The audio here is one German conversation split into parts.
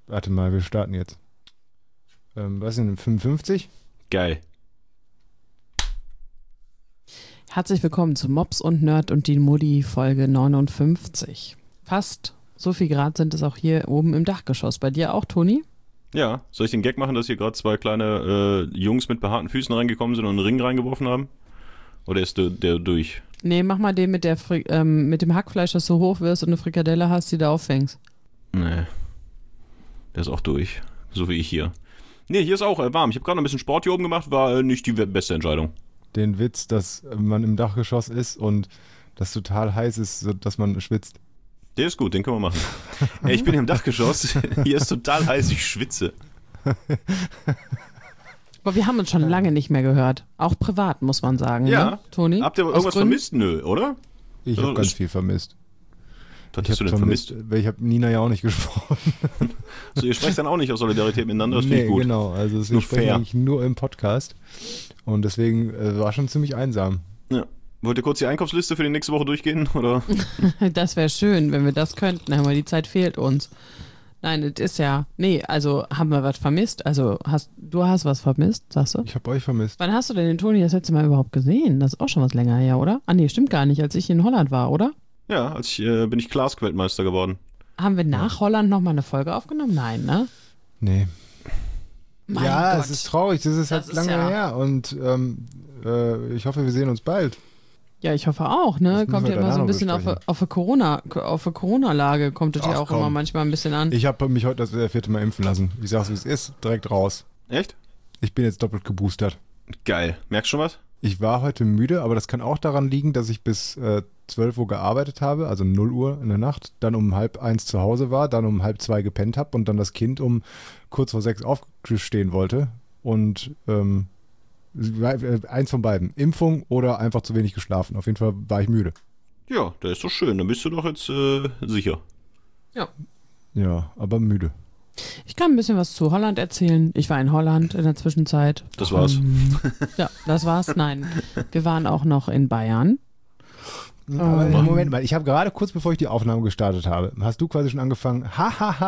Warte mal, wir starten jetzt. Was sind 55? Geil. Herzlich willkommen zu Mops und Nerd und die Mutti Folge 59. Fast so viel Grad sind es auch hier oben im Dachgeschoss. Bei dir auch, Toni? Ja, soll ich den Gag machen, dass hier gerade zwei kleine Jungs mit behaarten Füßen reingekommen sind und einen Ring reingeworfen haben? Oder ist der durch? Nee, mach mal den mit dem Hackfleisch, das du hoch wirst und eine Frikadelle hast, die du auffängst. Nee. Der ist auch durch. So wie ich hier. Nee, hier ist auch warm. Ich habe gerade noch ein bisschen Sport hier oben gemacht, war nicht die beste Entscheidung. Den Witz, dass man im Dachgeschoss ist und das total heiß ist, so dass man schwitzt. Der ist gut, den können wir machen. Ey, ich bin im Dachgeschoss. Hier ist total heiß, ich schwitze. Aber wir haben uns schon lange nicht mehr gehört. Auch privat, muss man sagen. Ja. Ne, Toni? Habt ihr irgendwas vermisst? Nö, oder? Ich habe ganz viel vermisst. Was hast du denn vermisst? Weil ich habe Nina ja auch nicht gesprochen. So, ihr sprecht dann auch nicht aus Solidarität miteinander, das finde ich gut. Genau, also wir sprechen eigentlich nur im Podcast und deswegen war schon ziemlich einsam. Ja. Wollt ihr kurz die Einkaufsliste für die nächste Woche durchgehen, oder? Das wäre schön, wenn wir das könnten, aber die Zeit fehlt uns. Nein, es ist ja, also haben wir was vermisst? Also du hast was vermisst, sagst du? Ich habe euch vermisst. Wann hast du denn den Toni das letzte Mal überhaupt gesehen? Das ist auch schon was länger her, oder? Ah nee, stimmt gar nicht, als ich in Holland war, oder? Ja, bin ich Klask-Weltmeister geworden. Haben wir nach Holland nochmal eine Folge aufgenommen? Nein, ne? Nee. Mein ja, Gott. es ist traurig, das ist halt lange her und ich hoffe, wir sehen uns bald. Ja, ich hoffe auch, ne? Das Kommt ja immer so ein bisschen auf die Corona-Lage, kommt das ja auch immer manchmal ein bisschen an. Ich habe mich heute das 4. Mal impfen lassen. Ich sag's, wie es ist, direkt raus. Echt? Ich bin jetzt doppelt geboostert. Geil. Merkst du schon was? Ich war heute müde, aber das kann auch daran liegen, dass ich bis 12 Uhr gearbeitet habe, also 0 Uhr in der Nacht, dann um 12:30 zu Hause war, dann um 1:30 gepennt habe und dann das Kind um kurz vor 6 aufstehen wollte. Und eins von beiden. Impfung oder einfach zu wenig geschlafen. Auf jeden Fall war ich müde. Ja, das ist doch schön. Dann bist du doch jetzt sicher. Ja. Ja, aber müde. Ich kann ein bisschen was zu Holland erzählen. Ich war in Holland in der Zwischenzeit. Das war's. Ja, das war's. Nein, wir waren auch noch in Bayern. Aber Moment mal, ich habe gerade kurz bevor ich die Aufnahme gestartet habe, hast du quasi schon angefangen,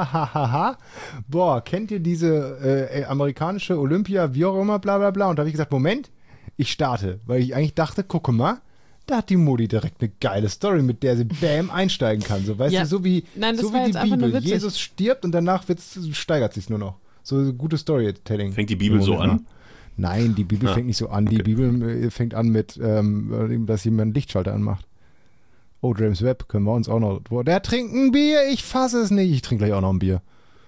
ha. Boah, kennt ihr diese amerikanische Olympia, wie auch immer, bla bla bla. Und da habe ich gesagt, Moment, ich starte. Weil ich eigentlich dachte, gucke mal, da hat die Modi direkt eine geile Story, mit der sie bam einsteigen kann. So, weißt du, so wie die Bibel. Jesus stirbt und danach steigert sich nur noch. So gute Storytelling. Fängt die Bibel so an? Nein, die Bibel fängt nicht so an. Die Bibel fängt an mit, dass jemand einen Lichtschalter anmacht. Oh, James Webb, können wir uns auch noch... Boah, der trinkt ein Bier, ich fasse es nicht. Ich trinke gleich auch noch ein Bier.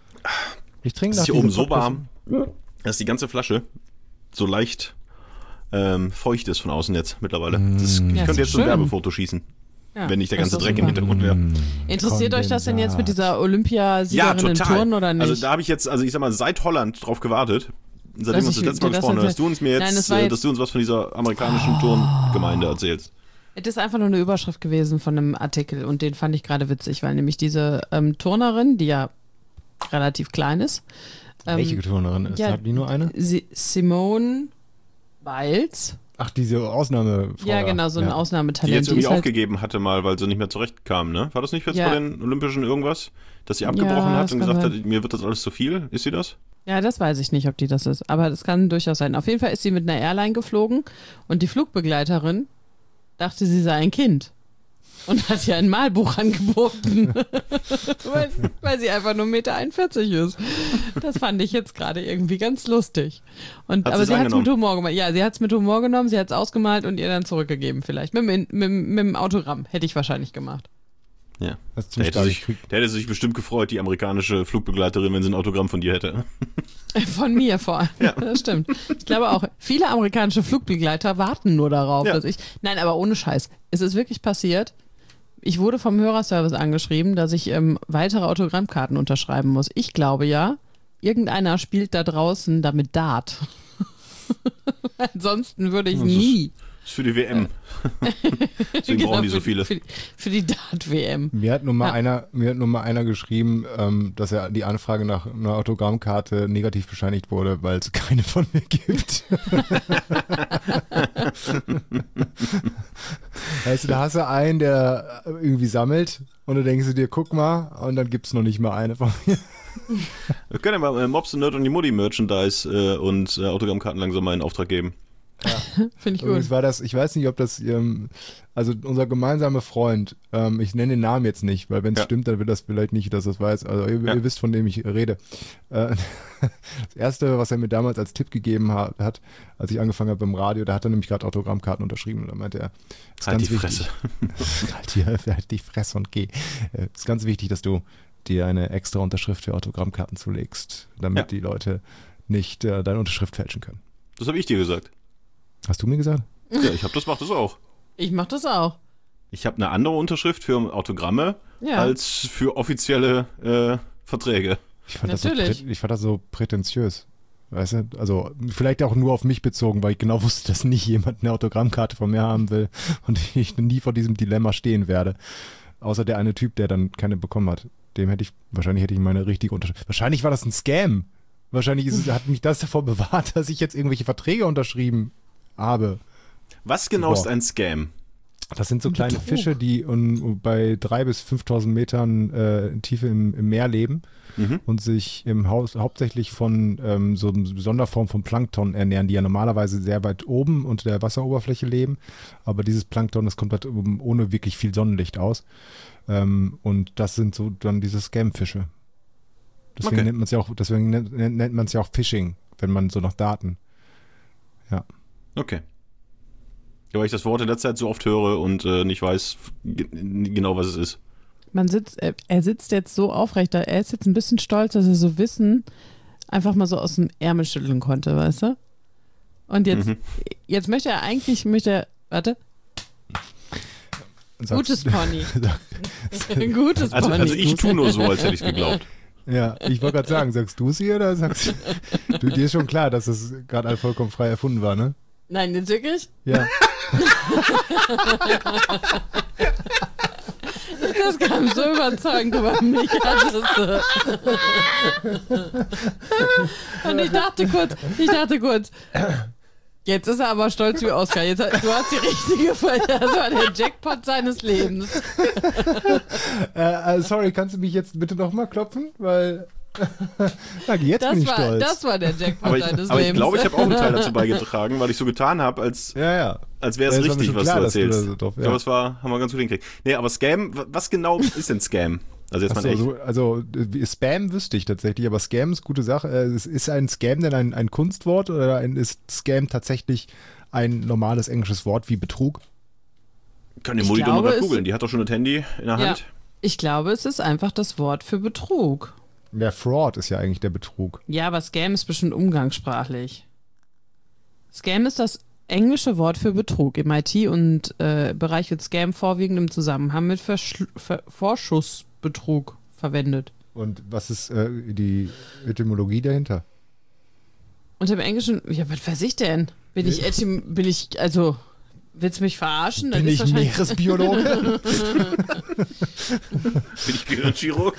Ich trinke das ist hier oben so warm, dass die ganze Flasche so leicht feucht ist von außen jetzt mittlerweile. Ich könnte jetzt so ein Werbefoto schießen, wenn nicht der ganze Dreck im Hintergrund wäre. Interessiert euch das denn jetzt mit dieser Olympiasiegerin im Turnen oder nicht? Also da habe ich jetzt, ich sag mal, seit Holland drauf gewartet. Seitdem wir uns das letzte Mal gesprochen haben, dass du uns dass du uns was von dieser amerikanischen Turngemeinde erzählst. Es ist einfach nur eine Überschrift gewesen von einem Artikel und den fand ich gerade witzig, weil nämlich diese Turnerin, die ja relativ klein ist. Welche Turnerin ist? Hat die nur eine? Simone Biles. Ach, diese Ausnahmefrau. Ja, genau, so ein Ausnahmetalent. Die jetzt irgendwie aufgegeben hatte mal, weil sie nicht mehr zurechtkam, ne? War das nicht jetzt bei den Olympischen irgendwas? Dass sie abgebrochen hat und gesagt hat, mir wird das alles zu viel? Ist sie das? Ja, das weiß ich nicht, ob die das ist. Aber das kann durchaus sein. Auf jeden Fall ist sie mit einer Airline geflogen und die Flugbegleiterin dachte, sie sei ein Kind und hat ihr ein Malbuch angeboten, weil sie einfach nur 1,41 Meter ist. Das fand ich jetzt gerade irgendwie ganz lustig. Aber sie hat es mit Humor gemacht. Ja, sie hat es mit Humor genommen, sie hat es ausgemalt und ihr dann zurückgegeben vielleicht. Mit dem Autogramm hätte ich wahrscheinlich gemacht. Ja, der hätte sich bestimmt gefreut, die amerikanische Flugbegleiterin, wenn sie ein Autogramm von dir hätte. Von mir vor allem, ja. Das stimmt. Ich glaube auch, viele amerikanische Flugbegleiter warten nur darauf, dass ich... Nein, aber ohne Scheiß, es ist wirklich passiert, ich wurde vom Hörerservice angeschrieben, dass ich weitere Autogrammkarten unterschreiben muss. Ich glaube ja, irgendeiner spielt da draußen damit Dart. Ansonsten würde ich nie... Das ist für die WM. Deswegen brauchen die so viele. Für die Dart-WM. Mir hat nur mal einer geschrieben, dass er die Anfrage nach einer Autogrammkarte negativ bescheinigt wurde, weil es keine von mir gibt. Weißt du, da hast du einen, der irgendwie sammelt und du denkst dir, guck mal, und dann gibt es noch nicht mal eine von mir. Wir können ja mal Mobs und Nerd und die Mutti Merchandise und Autogrammkarten langsam mal in Auftrag geben. Ja. Finde ich gut. War das, ich weiß nicht, ob das, also unser gemeinsamer Freund, ich nenne den Namen jetzt nicht, weil wenn es stimmt, dann will das vielleicht nicht, dass das weiß. Also ihr wisst, von dem ich rede. Das Erste, was er mir damals als Tipp gegeben hat, als ich angefangen habe beim Radio, da hat er nämlich gerade Autogrammkarten unterschrieben und da meinte er, ist halt ganz die wichtig, Fresse. halt die Fresse und geh. Ist ganz wichtig, dass du dir eine extra Unterschrift für Autogrammkarten zulegst, damit die Leute nicht deine Unterschrift fälschen können. Das habe ich dir gesagt. Hast du mir gesagt? Ja, mach das auch. Ich mach das auch. Ich habe eine andere Unterschrift für Autogramme als für offizielle Verträge. Ich fand das so prätentiös. Weißt du? Also vielleicht auch nur auf mich bezogen, weil ich genau wusste, dass nicht jemand eine Autogrammkarte von mir haben will und ich nie vor diesem Dilemma stehen werde. Außer der eine Typ, der dann keine bekommen hat. Wahrscheinlich hätte ich meine richtige Unterschrift. Wahrscheinlich war das ein Scam. Wahrscheinlich hat mich das davor bewahrt, dass ich jetzt irgendwelche Verträge unterschrieben habe. Was genau ist ein Scam? Das sind so kleine Fische, die bei 3.000 bis 5.000 Metern Tiefe im Meer leben und sich hauptsächlich von so einer Sonderform von Plankton ernähren, die ja normalerweise sehr weit oben unter der Wasseroberfläche leben. Aber dieses Plankton, das kommt halt ohne wirklich viel Sonnenlicht aus. Und das sind so dann diese Scam-Fische. Deswegen nennt man es ja auch Phishing, wenn man so nach Daten. Ja. Okay. Ja, weil ich das Wort in letzter Zeit so oft höre und nicht weiß genau, was es ist. Er sitzt jetzt so aufrecht da. Er ist jetzt ein bisschen stolz, dass er so Wissen einfach mal so aus dem Ärmel schütteln konnte, weißt du? Und jetzt möchte er, warte. Gutes Pony. Gutes Pony. Also ich tue nur so, als hätte ich es geglaubt. Ja, ich wollte gerade sagen, sagst du es hier oder sagst du? Dir ist schon klar, dass das gerade all vollkommen frei erfunden war, ne? Nein, jetzt wirklich? Ja. Das kam so überzeugend über mich. Und ich dachte kurz, jetzt ist er aber stolz wie Oscar. Du hast die richtige Folge. Das war der Jackpot seines Lebens. Sorry, kannst du mich jetzt bitte nochmal klopfen? Weil jetzt bin ich stolz. Das war der Jackpot seines Lebens. Aber ich glaube, ich habe auch einen Teil dazu beigetragen, weil ich so getan habe, als wäre es richtig, was du erzählst. Ich glaube, das haben wir ganz gut hingekriegt. Nee, aber Scam, was genau ist denn Scam? Also jetzt mal echt. Also Spam wüsste ich tatsächlich, aber Scam ist eine gute Sache. Ist ein Scam denn ein Kunstwort oder ist Scam tatsächlich ein normales englisches Wort wie Betrug? Kann die Mutti doch mal googeln, die hat doch schon das Handy in der Hand. Ich glaube, es ist einfach das Wort für Betrug. Der Fraud ist ja eigentlich der Betrug. Ja, aber Scam ist bestimmt umgangssprachlich. Scam ist das englische Wort für Betrug. Im IT- und Bereich wird Scam vorwiegend im Zusammenhang mit Vorschussbetrug verwendet. Und was ist die Etymologie dahinter? Und im Englischen, ja, was weiß ich denn? Willst du mich verarschen? Bin ich Meeresbiologe? Bin ich Gehirnchirurg?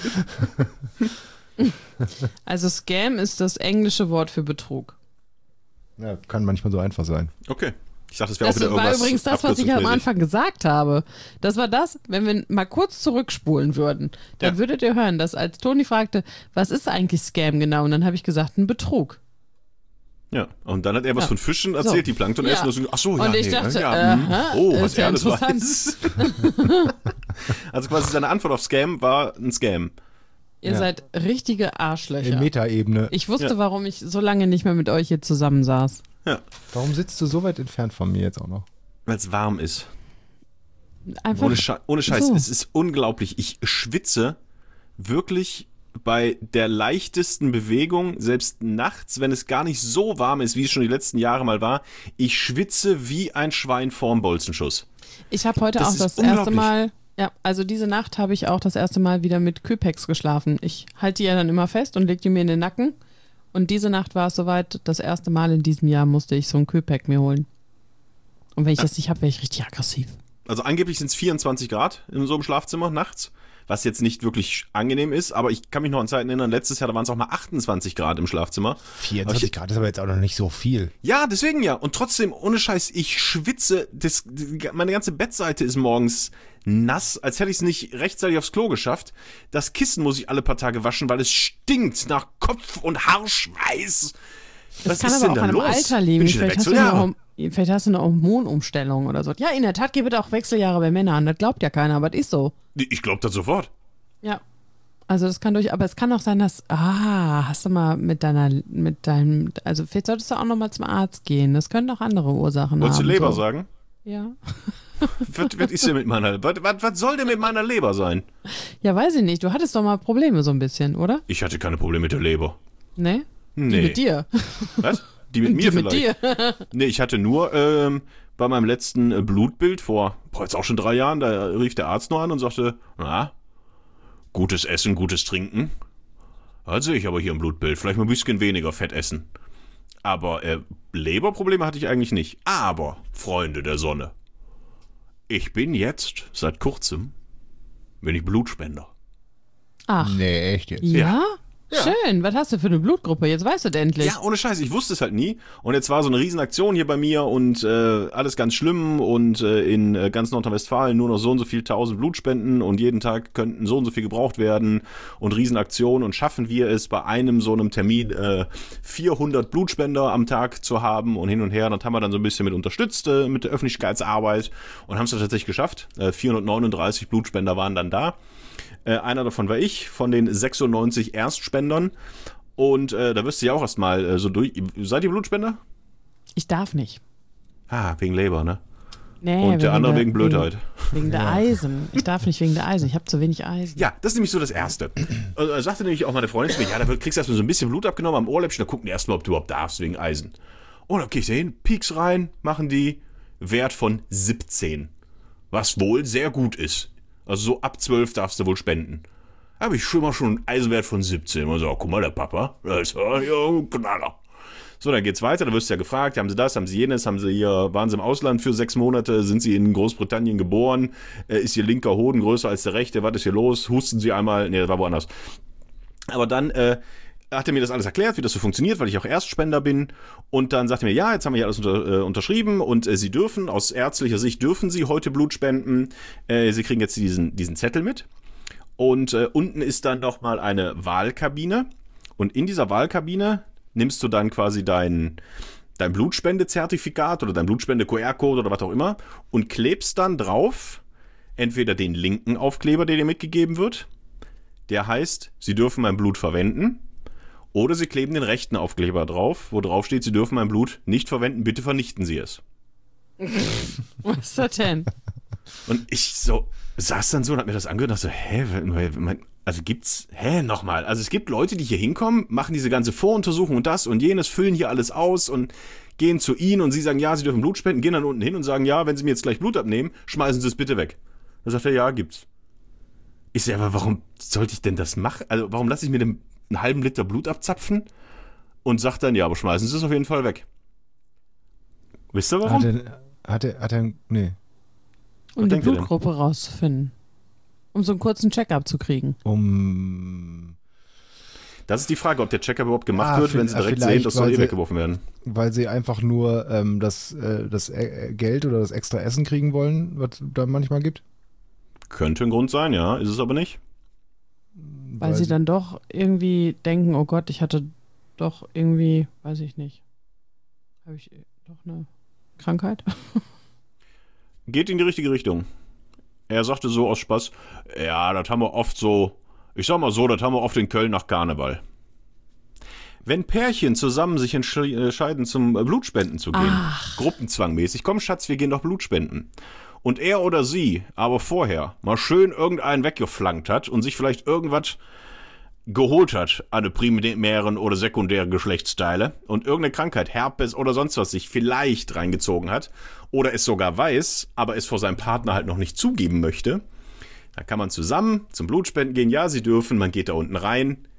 Also Scam ist das englische Wort für Betrug. Ja, kann manchmal so einfach sein. Okay. Ich dachte, das wäre auch wieder irgendwas. Das war übrigens das, was ich am Anfang gesagt habe. Das war das, wenn wir mal kurz zurückspulen würden, dann würdet ihr hören, dass als Toni fragte, was ist eigentlich Scam genau? Und dann habe ich gesagt, ein Betrug. Ja, und dann hat er was von Fischen erzählt, die Plankton essen. Und ich dachte, was er alles weiß. Also quasi seine Antwort auf Scam war ein Scam. Ihr seid richtige Arschlöcher. In Metaebene. Ich wusste, warum ich so lange nicht mehr mit euch hier zusammensaß. Ja. Warum sitzt du so weit entfernt von mir jetzt auch noch? Weil es warm ist. Einfach Ohne Scheiß, so. Es ist unglaublich. Ich schwitze wirklich bei der leichtesten Bewegung, selbst nachts, wenn es gar nicht so warm ist, wie es schon die letzten Jahre mal war. Ich schwitze wie ein Schwein vorm Bolzenschuss. Ich habe heute auch das erste Mal... Ja, also diese Nacht habe ich auch das erste Mal wieder mit Küpex geschlafen. Ich halte die ja dann immer fest und lege die mir in den Nacken. Und diese Nacht war es soweit, das erste Mal in diesem Jahr musste ich so ein Kühlpack mir holen. Und wenn ich das nicht habe, wäre ich richtig aggressiv. Also angeblich sind es 24 Grad in so einem Schlafzimmer nachts, was jetzt nicht wirklich angenehm ist, aber ich kann mich noch an Zeiten erinnern, letztes Jahr, da waren es auch mal 28 Grad im Schlafzimmer. 24 Grad ist aber jetzt auch noch nicht so viel. Ja, deswegen ja. Und trotzdem, ohne Scheiß, ich schwitze, meine ganze Bettseite ist morgens nass, als hätte ich es nicht rechtzeitig aufs Klo geschafft. Das Kissen muss ich alle paar Tage waschen, weil es stinkt nach Kopf- und Haarschweiß. Das kann aber auch an einem Alter liegen. Vielleicht hast du eine Hormonumstellung oder so. Ja, in der Tat gibt es auch Wechseljahre bei Männern. Das glaubt ja keiner, aber das ist so. Ich glaube das sofort. Ja. Also das kann aber es kann auch sein, dass, hast du mal also vielleicht solltest du auch nochmal zum Arzt gehen. Das können auch andere Ursachen haben. Wolltest du Leber sagen? Ja. Was ist denn mit meiner Leber? Was soll denn mit meiner Leber sein? Ja, weiß ich nicht. Du hattest doch mal Probleme so ein bisschen, oder? Ich hatte keine Probleme mit der Leber. Nee? Nee. Die mit dir. Was? Die mit mir Die vielleicht? Mit dir. Nee, ich hatte nur bei meinem letzten Blutbild vor, jetzt auch schon 3 Jahren, da rief der Arzt noch an und sagte, na, gutes Essen, gutes Trinken. Da sehe ich aber hier im Blutbild. Vielleicht mal ein bisschen weniger Fett essen. Aber Leberprobleme hatte ich eigentlich nicht. Aber, Freunde der Sonne, ich bin jetzt, seit kurzem, bin ich Blutspender. Ach. Nee, echt jetzt? Ja? Ja. Schön. Was hast du für eine Blutgruppe? Jetzt weißt du es endlich. Ja, ohne Scheiß, ich wusste es halt nie. Und jetzt war so eine Riesenaktion hier bei mir und alles ganz schlimm und in ganz Nordrhein-Westfalen nur noch so und so viel 1000 Blutspenden und jeden Tag könnten so und so viel gebraucht werden und Riesenaktion und schaffen wir es bei einem so einem Termin 400 Blutspender am Tag zu haben und hin und her. Das haben wir dann so ein bisschen mit unterstützt mit der Öffentlichkeitsarbeit und haben es tatsächlich geschafft. 439 Blutspender waren dann da. Einer davon war ich, von den 96 Erstspendern. Und da wirst du ja auch erstmal so durch. Seid ihr Blutspender? Ich darf nicht. Wegen Leber, ne? Nee, und der andere wegen Blödheit. Wegen der Eisen. Ich darf nicht wegen der Eisen. Ich habe zu wenig Eisen. Ja, das ist nämlich so das Erste. Sagte nämlich auch meine Freundin zu mir, ja, da kriegst du erstmal so ein bisschen Blut abgenommen am Ohrläppchen, da gucken die erstmal, ob du überhaupt darfst wegen Eisen. Und dann geh ich da hin, Pieks rein, machen die, Wert von 17. Was wohl sehr gut ist. Also so ab 12 darfst du wohl spenden. Da habe ich schon mal einen Eisenwert von 17. Und so, guck mal, der Papa, das ist ja ein Knaller. So, dann geht's weiter, da wirst du ja gefragt, haben sie das, haben sie jenes, waren sie im Ausland für 6 Monate, sind sie in Großbritannien geboren, ist ihr linker Hoden größer als der rechte, was ist hier los, husten sie einmal, nee, das war woanders. Aber dann hat er mir das alles erklärt, wie das so funktioniert, weil ich auch Erstspender bin. Und dann sagte er mir, ja, jetzt haben wir hier alles unterschrieben und Sie dürfen, aus ärztlicher Sicht dürfen Sie heute Blut spenden. Sie kriegen jetzt diesen Zettel mit. Und unten ist dann nochmal eine Wahlkabine. Und in dieser Wahlkabine nimmst du dann quasi dein Blutspendezertifikat oder dein Blutspende-QR-Code oder was auch immer und klebst dann drauf entweder den linken Aufkleber, der dir mitgegeben wird. Der heißt, Sie dürfen mein Blut verwenden. Oder sie kleben den rechten Aufkleber drauf, wo drauf steht, sie dürfen mein Blut nicht verwenden, bitte vernichten sie es. Was ist das denn? Und ich saß dann so und hab mir das angehört und dachte so, also gibt's, nochmal. Also es gibt Leute, die hier hinkommen, machen diese ganze Voruntersuchung und das und jenes, füllen hier alles aus und gehen zu ihnen und sie sagen, ja, sie dürfen Blut spenden, gehen dann unten hin und sagen, ja, wenn sie mir jetzt gleich Blut abnehmen, schmeißen sie es bitte weg. Dann sagt er, ja, gibt's. Ich sag, aber warum sollte ich denn das machen? Also warum lasse ich mir denn einen halben Liter Blut abzapfen und sagt dann, ja, aber schmeißen Sie es auf jeden Fall weg. Wisst ihr warum? Hat er, nee. Um die Blutgruppe rauszufinden. Um so einen kurzen Check-up zu kriegen. Das ist die Frage, ob der Check-up überhaupt gemacht wird, wenn sie direkt sehen, das soll weggeworfen werden. Weil sie einfach nur das Geld oder das extra Essen kriegen wollen, was da manchmal gibt? Könnte ein Grund sein, ja, ist es aber nicht. Weil sie dann doch irgendwie denken, oh Gott, ich hatte doch irgendwie, weiß ich nicht, habe ich doch eine Krankheit? Geht in die richtige Richtung. Er sagte so aus Spaß, ja, das haben wir oft so, ich sag mal so, das haben wir oft in Köln nach Karneval. Wenn Pärchen zusammen sich entscheiden, zum Blutspenden zu gehen, gruppenzwangmäßig, komm Schatz, wir gehen doch Blutspenden. Und er oder sie aber vorher mal schön irgendeinen weggeflankt hat und sich vielleicht irgendwas geholt hat an eine primären oder sekundären Geschlechtsteile und irgendeine Krankheit, Herpes oder sonst was sich vielleicht reingezogen hat oder es sogar weiß, aber es vor seinem Partner halt noch nicht zugeben möchte, dann kann man zusammen zum Blutspenden gehen. Ja, sie dürfen, man geht da unten rein,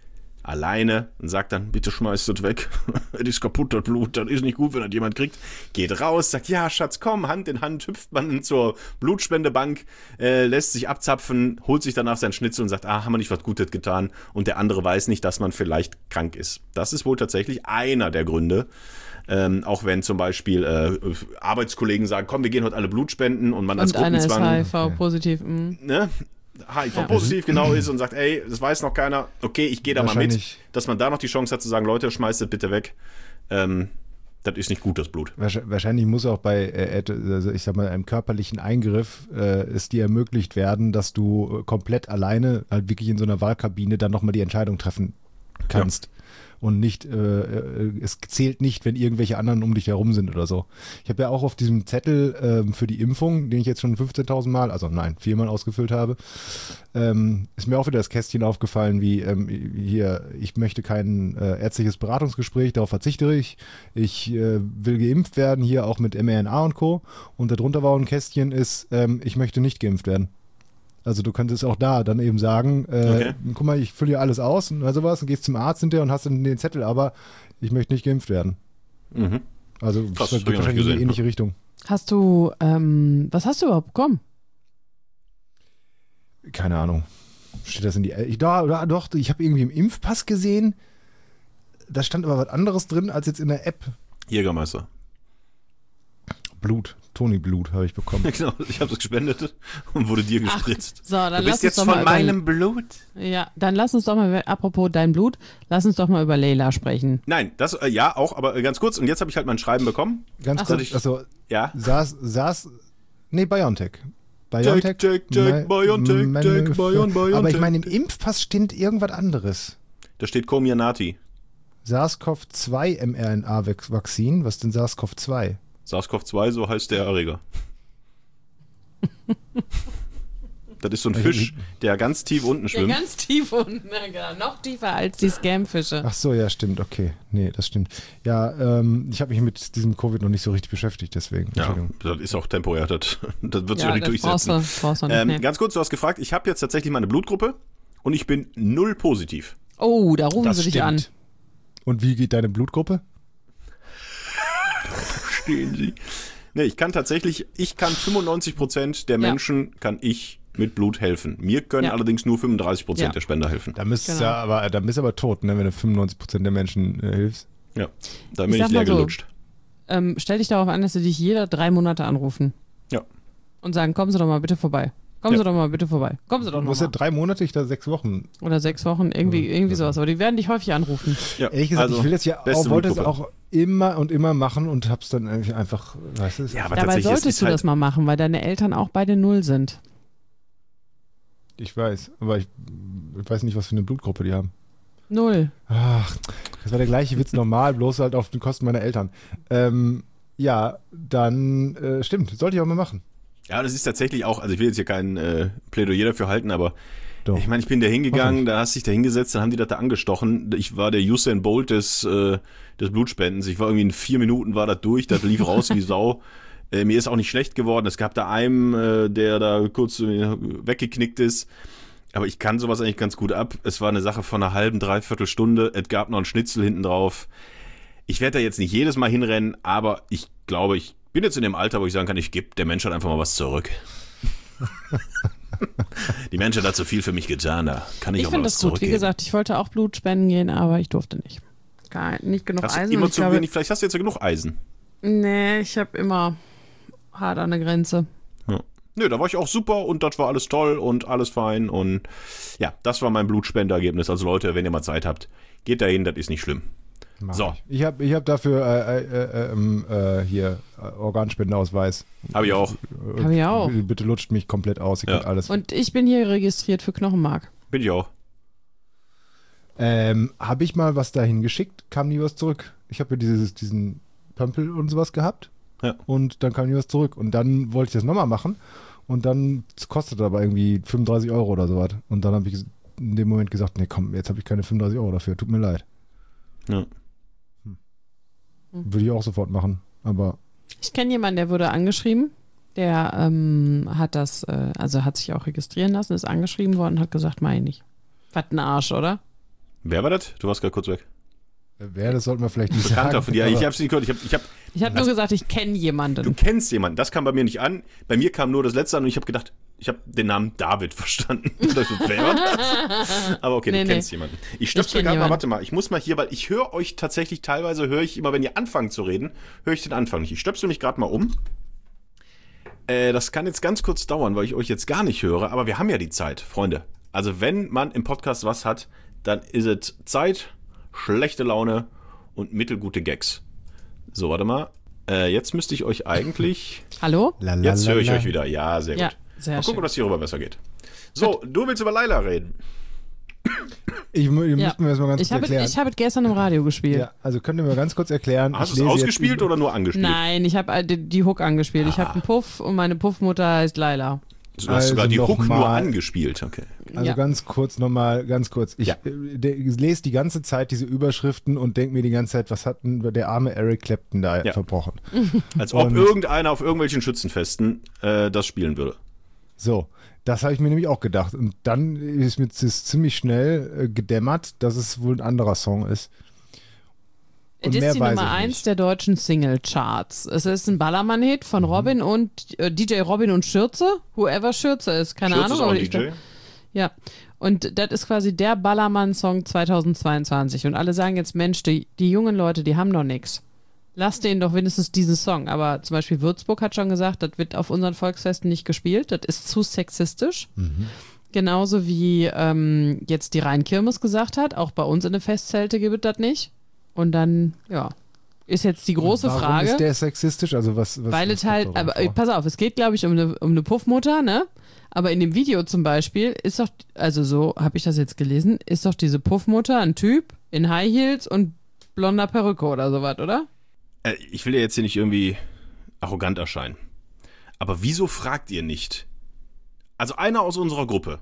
alleine und sagt dann, bitte schmeißt das weg. Das ist kaputt, das Blut, das ist nicht gut, wenn das jemand kriegt. Geht raus, sagt, ja, Schatz, komm, Hand in Hand, hüpft man zur Blutspendebank, lässt sich abzapfen, holt sich danach sein Schnitzel und sagt, haben wir nicht was Gutes getan, und der andere weiß nicht, dass man vielleicht krank ist. Das ist wohl tatsächlich einer der Gründe. Auch wenn zum Beispiel Arbeitskollegen sagen, komm, wir gehen heute alle Blut spenden, und man als Gruppenzwang... einer ist HIV-positiv. Ne? HIV-positiv genau ist und sagt, ey, das weiß noch keiner, okay, ich gehe da mal mit, dass man da noch die Chance hat zu sagen, Leute, schmeißt das bitte weg. Das ist nicht gut, das Blut. Wahrscheinlich muss auch bei, also ich sag mal, einem körperlichen Eingriff es dir ermöglicht werden, dass du komplett alleine halt wirklich in so einer Wahlkabine dann nochmal die Entscheidung treffen kannst. Ja. Und nicht, es zählt nicht, wenn irgendwelche anderen um dich herum sind oder so. Ich habe ja auch auf diesem Zettel für die Impfung, den ich jetzt schon 15.000 Mal, also nein, 4-mal ausgefüllt habe, ist mir auch wieder das Kästchen aufgefallen, wie hier, ich möchte kein ärztliches Beratungsgespräch, darauf verzichte ich. Ich will geimpft werden, hier auch mit mRNA und Co. Und darunter war auch ein Kästchen ist, ich möchte nicht geimpft werden. Also du könntest auch da dann eben sagen, okay, guck mal, ich fülle hier alles aus und sowas und gehst zum Arzt hinterher und hast dann den Zettel, aber ich möchte nicht geimpft werden. Mhm. Also das geht wahrscheinlich in die ähnliche Richtung. Hast du, was hast du überhaupt bekommen? Keine Ahnung. Steht das in die... Doch, ich habe irgendwie im Impfpass gesehen, da stand aber was anderes drin als jetzt in der App. Jägermeister. Blut. Toni-Blut habe ich bekommen. Genau, ich habe es gespendet und wurde dir gespritzt. So, dann du bist jetzt von meinem Blut. Ja, dann lass uns doch mal, apropos dein Blut, lass uns doch mal über Leila sprechen. Nein, das, ja, auch, aber ganz kurz. Und jetzt habe ich halt mein Schreiben bekommen. Ganz kurz, also, ja. BioNTech. BioNTech. Aber ich meine, im Impfpass steht irgendwas anderes. Da steht Comirnaty. SARS-CoV-2 mRNA-Vakzin. Was ist denn SARS-CoV-2? SARS-CoV-2, so heißt der Erreger. Das ist so ein Fisch, der ganz tief unten schwimmt. Der ganz tief unten, ja, noch tiefer als die Scamfische. Ach so, ja, stimmt, okay. Nee, das stimmt. Ja, ich habe mich mit diesem Covid noch nicht so richtig beschäftigt, deswegen. Ja, das ist auch temporär, das wird sich ja nicht durchsetzen. Brauchst du nicht ganz kurz, du hast gefragt, ich habe jetzt tatsächlich meine Blutgruppe und ich bin 0 positiv. Oh, da rufen sie dich an. Und wie geht deine Blutgruppe? Verstehen Sie? Nee, ich kann 95% der Menschen kann ich mit Blut helfen. Mir können allerdings nur 35% der Spender helfen. Da bist du aber tot, ne, wenn du 95% der Menschen hilfst. Ja, da bin ich leer gelutscht. Stell dich darauf an, dass sie dich jeder 3 Monate anrufen. Ja. Und sagen, kommen Sie doch mal bitte vorbei. Kommen Sie doch mal bitte vorbei. Kommen Sie doch noch mal. Muss ja 3 Monate, ich da 6 Wochen. Oder 6 Wochen, irgendwie sowas. Aber die werden dich häufig anrufen. Ja, ehrlich gesagt, also, ich will das ja auch, wollte es auch immer und immer machen und hab's dann einfach, weißt du? Ja, aber dabei solltest du das mal machen, weil deine Eltern auch beide 0 sind. Ich weiß, aber ich weiß nicht, was für eine Blutgruppe die haben. 0. Ach, das war der gleiche Witz normal, bloß halt auf den Kosten meiner Eltern. Ja, dann stimmt, sollte ich auch mal machen. Ja, das ist tatsächlich auch, also ich will jetzt hier kein Plädoyer dafür halten, aber doch. Ich meine, ich bin da hingegangen, da hast dich da hingesetzt, dann haben die das da angestochen. Ich war der Usain Bolt des Blutspendens. Ich war irgendwie in 4 Minuten war das durch, das lief raus wie Sau. Mir ist auch nicht schlecht geworden. Es gab da einen, der da kurz weggeknickt ist. Aber ich kann sowas eigentlich ganz gut ab. Es war eine Sache von einer halben, 3/4 Stunde. Es gab noch einen Schnitzel hinten drauf. Ich werde da jetzt nicht jedes Mal hinrennen, aber ich glaube, ich bin jetzt in dem Alter, wo ich sagen kann, ich gebe der Menschheit einfach mal was zurück. Die Menschheit hat so viel für mich getan, da kann ich auch mal was zurückgeben. Ich finde das gut. Wie gesagt, ich wollte auch Blut spenden gehen, aber ich durfte nicht. Nicht genug Eisen. Immer zu wenig, vielleicht hast du jetzt ja genug Eisen. Nee, ich habe immer hart an der Grenze. Ja. Nö, da war ich auch super und das war alles toll und alles fein und ja, das war mein Blutspenderergebnis. Also Leute, wenn ihr mal Zeit habt, geht dahin, das ist nicht schlimm. So. Ich hab dafür hier Organspendeausweis. Habe ich auch. Bitte lutscht mich komplett aus. Ihr könnt alles. Und ich bin hier registriert für Knochenmark. Bin ich auch. Habe ich mal was dahin geschickt, kam nie was zurück. Ich habe ja diesen Pömpel und sowas gehabt. Ja. Und dann kam nie was zurück. Und dann wollte ich das nochmal machen. Und dann kostet aber irgendwie 35 € oder sowas. Und dann habe ich in dem Moment gesagt, nee komm, jetzt habe ich keine 35 € dafür. Tut mir leid. Ja. Würde ich auch sofort machen, aber... Ich kenne jemanden, der wurde angeschrieben, der hat das, also hat sich auch registrieren lassen, ist angeschrieben worden, hat gesagt, meine ich nicht. Was ein Arsch, oder? Wer war das? Du warst gerade kurz weg. Wer, das sollten wir vielleicht nicht Bekannter sagen. von dir. Ich hab's nicht gehört. Ich habe nur gesagt, ich kenne jemanden. Du kennst jemanden. Das kam bei mir nicht an. Bei mir kam nur das letzte an und ich habe gedacht, ich habe den Namen David verstanden. Wer war das? Aber okay, du kennst jemanden. Ich stöpsel gerade mal, warte mal. Ich muss mal hier, weil ich höre euch tatsächlich teilweise, höre ich immer, wenn ihr anfangt zu reden, höre ich den Anfang nicht. Ich stöpsel mich gerade mal um. Das kann jetzt ganz kurz dauern, weil ich euch jetzt gar nicht höre, aber wir haben ja die Zeit, Freunde. Also wenn man im Podcast was hat, dann ist es Zeit, schlechte Laune und mittelgute Gags. So, warte mal. Jetzt müsste ich euch eigentlich... Hallo? Jetzt höre ich euch wieder. Ja, sehr gut. Sehr mal gucken, ob das hierüber besser geht. So, du willst über Laila reden. Ihr müsst mir das mal ganz kurz erklären. Ich habe es gestern im Radio gespielt. Ja, also könnt ihr mir ganz kurz erklären. Hast du es ausgespielt oder nur angespielt? Nein, ich habe die Hook angespielt. Ich habe einen Puff und meine Puffmutter heißt Laila. Du hast sogar die Hook nur angespielt, okay. Also ganz kurz. Ich lese die ganze Zeit diese Überschriften und denke mir die ganze Zeit, was hat denn der arme Eric Clapton da verbrochen? Als ob irgendeiner auf irgendwelchen Schützenfesten das spielen würde. So, das habe ich mir nämlich auch gedacht. Und dann ist mir ziemlich schnell gedämmert, dass es wohl ein anderer Song ist. Es ist die Nummer 1 der deutschen Single-Charts. Es ist ein Ballermann-Hit von Robin und DJ Robin und Schürze. Whoever Schürze ist, keine Schürze Ahnung. Ist auch ein DJ. Ja, und das ist quasi der Ballermann-Song 2022. Und alle sagen jetzt, Mensch, die jungen Leute, die haben doch nichts. Lass denen doch wenigstens diesen Song. Aber zum Beispiel Würzburg hat schon gesagt, das wird auf unseren Volksfesten nicht gespielt. Das ist zu sexistisch. Genauso wie jetzt die Rheinkirmes gesagt hat, auch bei uns in den Festzelte gibt es das nicht. Und dann, ist jetzt die große Frage. Warum ist der sexistisch? Also weil es halt, aber pass auf, es geht, glaube ich, um eine Puffmutter, ne? Aber in dem Video zum Beispiel ist doch, also so habe ich das jetzt gelesen, ist doch diese Puffmutter ein Typ in High Heels und blonder Perücke oder sowas, oder? Ich will ja jetzt hier nicht irgendwie arrogant erscheinen. Aber wieso fragt ihr nicht? Also einer aus unserer Gruppe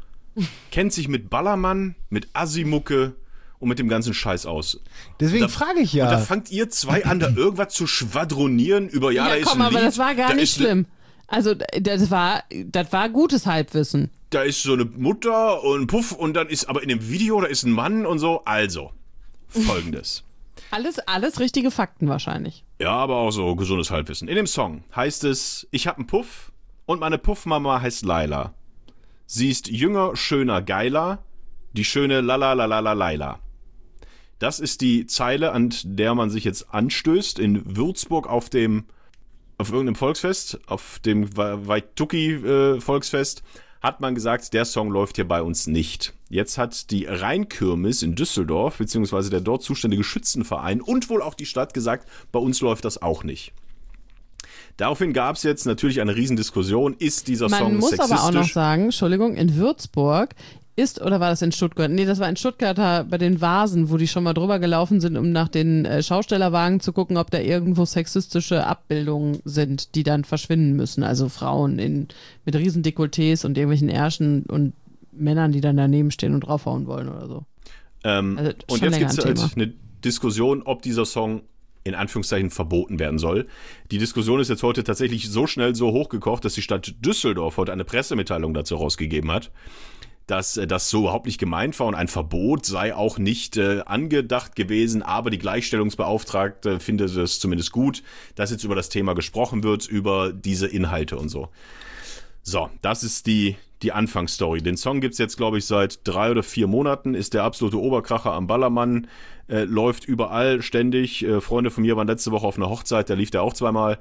kennt sich mit Ballermann, mit Assi-Mucke und mit dem ganzen Scheiß aus. Deswegen frage ich ja. Und da fangt ihr zwei an, da irgendwas zu schwadronieren über, da ist ein Lied. Aber das war gar nicht schlimm. Also das war gutes Halbwissen. Da ist so eine Mutter und Puff und dann ist, aber in dem Video, da ist ein Mann und so. Also, Folgendes. Alles richtige Fakten wahrscheinlich. Ja, aber auch so gesundes Halbwissen. In dem Song heißt es, ich hab einen Puff und meine Puffmama heißt Laila. Sie ist jünger, schöner, geiler, die schöne Laila. Das ist die Zeile, an der man sich jetzt anstößt in Würzburg auf irgendeinem Volksfest, auf dem Waituki-Volksfest, hat man gesagt, der Song läuft hier bei uns nicht. Jetzt hat die Rheinkirmes in Düsseldorf, beziehungsweise der dort zuständige Schützenverein und wohl auch die Stadt gesagt, bei uns läuft das auch nicht. Daraufhin gab es jetzt natürlich eine Riesendiskussion, ist dieser Song sexistisch? Man muss aber auch noch sagen, Entschuldigung, in Würzburg oder war das in Stuttgart? Nee, das war in Stuttgart bei den Vasen, wo die schon mal drüber gelaufen sind, um nach den Schaustellerwagen zu gucken, ob da irgendwo sexistische Abbildungen sind, die dann verschwinden müssen. Also Frauen mit riesen Dekolletés und irgendwelchen Ärschen und Männern, die dann daneben stehen und draufhauen wollen oder so. Also und jetzt gibt es halt eine Diskussion, ob dieser Song in Anführungszeichen verboten werden soll. Die Diskussion ist jetzt heute tatsächlich so schnell so hochgekocht, dass die Stadt Düsseldorf heute eine Pressemitteilung dazu rausgegeben hat, dass das so überhaupt nicht gemeint war und ein Verbot sei auch nicht angedacht gewesen, aber die Gleichstellungsbeauftragte findet es zumindest gut, dass jetzt über das Thema gesprochen wird, über diese Inhalte und so. So, das ist die Anfangsstory. Den Song gibt's jetzt, glaube ich, seit 3 oder 4 Monaten, ist der absolute Oberkracher am Ballermann, läuft überall ständig. Freunde von mir waren letzte Woche auf einer Hochzeit, da lief der auch zweimal.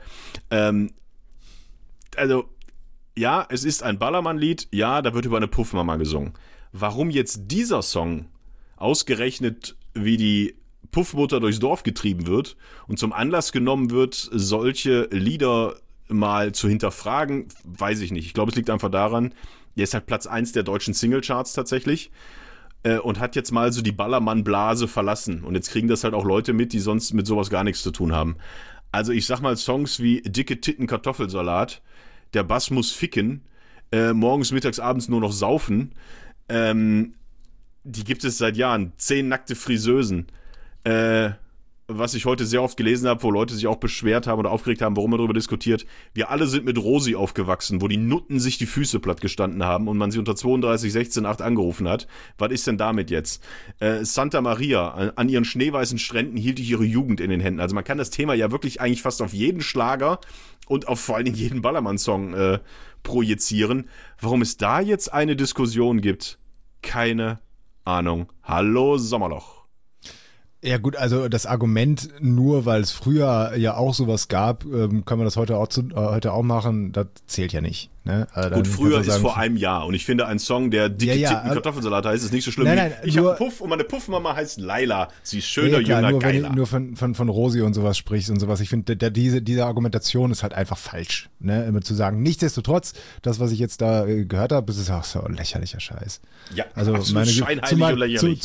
Also, ja, es ist ein Ballermann-Lied, ja, da wird über eine Puffmama gesungen. Warum jetzt dieser Song ausgerechnet wie die Puffmutter durchs Dorf getrieben wird und zum Anlass genommen wird, solche Lieder mal zu hinterfragen, weiß ich nicht. Ich glaube, es liegt einfach daran, er ist halt Platz 1 der deutschen Singlecharts tatsächlich und hat jetzt mal so die Ballermann-Blase verlassen. Und jetzt kriegen das halt auch Leute mit, die sonst mit sowas gar nichts zu tun haben. Also ich sag mal, Songs wie Dicke Titten Kartoffelsalat, Der Bass muss ficken, morgens, mittags, abends nur noch saufen, die gibt es seit Jahren. 10 nackte Friseusen, was ich heute sehr oft gelesen habe, wo Leute sich auch beschwert haben oder aufgeregt haben, warum man darüber diskutiert. Wir alle sind mit Rosi aufgewachsen, wo die Nutten sich die Füße platt gestanden haben und man sie unter 32, 16, 8 angerufen hat. Was ist denn damit jetzt? Santa Maria, an ihren schneeweißen Stränden hielt ich ihre Jugend in den Händen. Also man kann das Thema ja wirklich eigentlich fast auf jeden Schlager und auf vor allen Dingen jeden Ballermann-Song projizieren. Warum es da jetzt eine Diskussion gibt, keine Ahnung. Hallo Sommerloch. Ja gut, also das Argument, nur weil es früher ja auch sowas gab, können wir das heute auch machen, das zählt ja nicht. Ne? Also gut, früher ist vor einem Jahr und ich finde, ein Song, der dicke Ticken Kartoffelsalat heißt, ist nicht so schlimm. Nein, ich habe einen Puff und meine Puffmama heißt Laila. Sie ist schöner, jünger, nur geiler. Wenn du nur von Rosi und sowas sprichst und sowas, ich finde, diese Argumentation ist halt einfach falsch. Ne? Immer zu sagen, nichtsdestotrotz, das, was ich jetzt da gehört habe, ist auch so lächerlicher Scheiß. Ja, also absolut scheinheilig und lächerlich.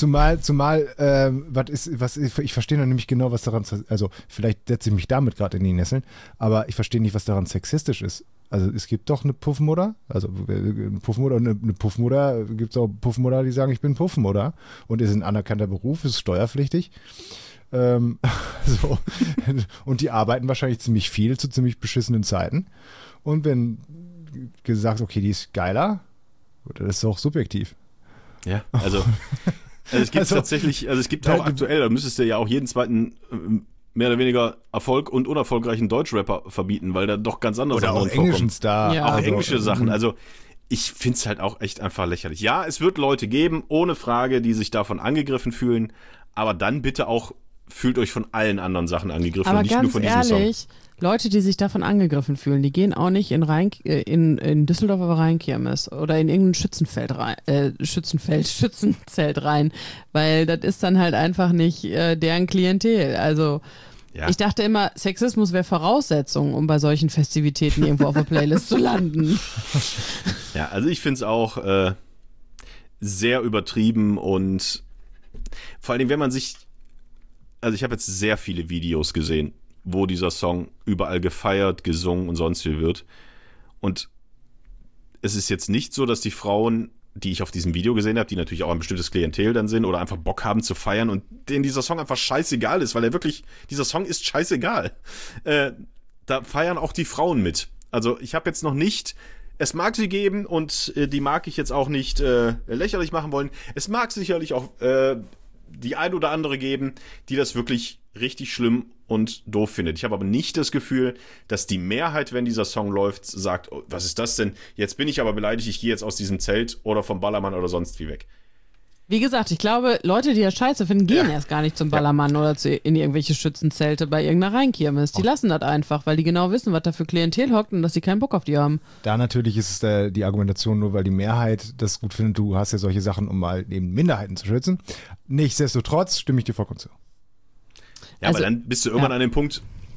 Ich verstehe noch nämlich genau, was daran, also vielleicht setze ich mich damit gerade in die Nesseln, aber ich verstehe nicht, was daran sexistisch ist. Also es gibt doch eine Puffmutter, also eine Puffmutter und eine Puffmutter, gibt es auch Puffmutter, die sagen, ich bin Puffmutter und ist ein anerkannter Beruf, ist steuerpflichtig. So. Und die arbeiten wahrscheinlich ziemlich viel zu ziemlich beschissenen Zeiten. Und wenn gesagt, okay, die ist geiler, das ist auch subjektiv. Ja, also es gibt tatsächlich, also es gibt auch aktuell, da müsstest du ja auch jeden zweiten mehr oder weniger Erfolg und unerfolgreichen Deutschrapper verbieten, weil da doch ganz andere Sachen vorkommen. Oder auch englischen Star. Ja. Auch englische Sachen, also ich finde es halt auch echt einfach lächerlich. Ja, es wird Leute geben, ohne Frage, die sich davon angegriffen fühlen, aber dann bitte auch fühlt euch von allen anderen Sachen angegriffen aber und nicht nur von diesem ehrlich, Song. Leute, die sich davon angegriffen fühlen, die gehen auch nicht in Düsseldorfer Rheinkirmes oder in irgendein Schützenzelt rein, weil das ist dann halt einfach nicht deren Klientel. Also ja. Ich dachte immer, Sexismus wäre Voraussetzung, um bei solchen Festivitäten irgendwo auf der Playlist zu landen. Ja, also ich finde es auch sehr übertrieben und vor allem, wenn man sich, also ich habe jetzt sehr viele Videos gesehen, wo dieser Song überall gefeiert, gesungen und sonst wie wird. Und es ist jetzt nicht so, dass die Frauen, die ich auf diesem Video gesehen habe, die natürlich auch ein bestimmtes Klientel dann sind oder einfach Bock haben zu feiern und denen dieser Song einfach scheißegal ist, weil er wirklich, dieser Song ist scheißegal. Da feiern auch die Frauen mit. Also ich habe jetzt noch nicht, es mag sie geben und die mag ich jetzt auch nicht lächerlich machen wollen. Es mag sicherlich auch die ein oder andere geben, die das wirklich richtig schlimm und doof findet. Ich habe aber nicht das Gefühl, dass die Mehrheit, wenn dieser Song läuft, sagt, oh, was ist das denn? Jetzt bin ich aber beleidigt, ich gehe jetzt aus diesem Zelt oder vom Ballermann oder sonst wie weg. Wie gesagt, ich glaube, Leute, die das scheiße finden, gehen erst gar nicht zum Ballermann oder in irgendwelche Schützenzelte bei irgendeiner Rheinkirmes. Die lassen das einfach, weil die genau wissen, was da für Klientel hockt und dass sie keinen Bock auf die haben. Da natürlich ist es die Argumentation nur, weil die Mehrheit das gut findet. Du hast ja solche Sachen, um mal eben Minderheiten zu schützen. Nichtsdestotrotz stimme ich dir vollkommen zu. Ja, also, aber dann bist du irgendwann an dem Punkt,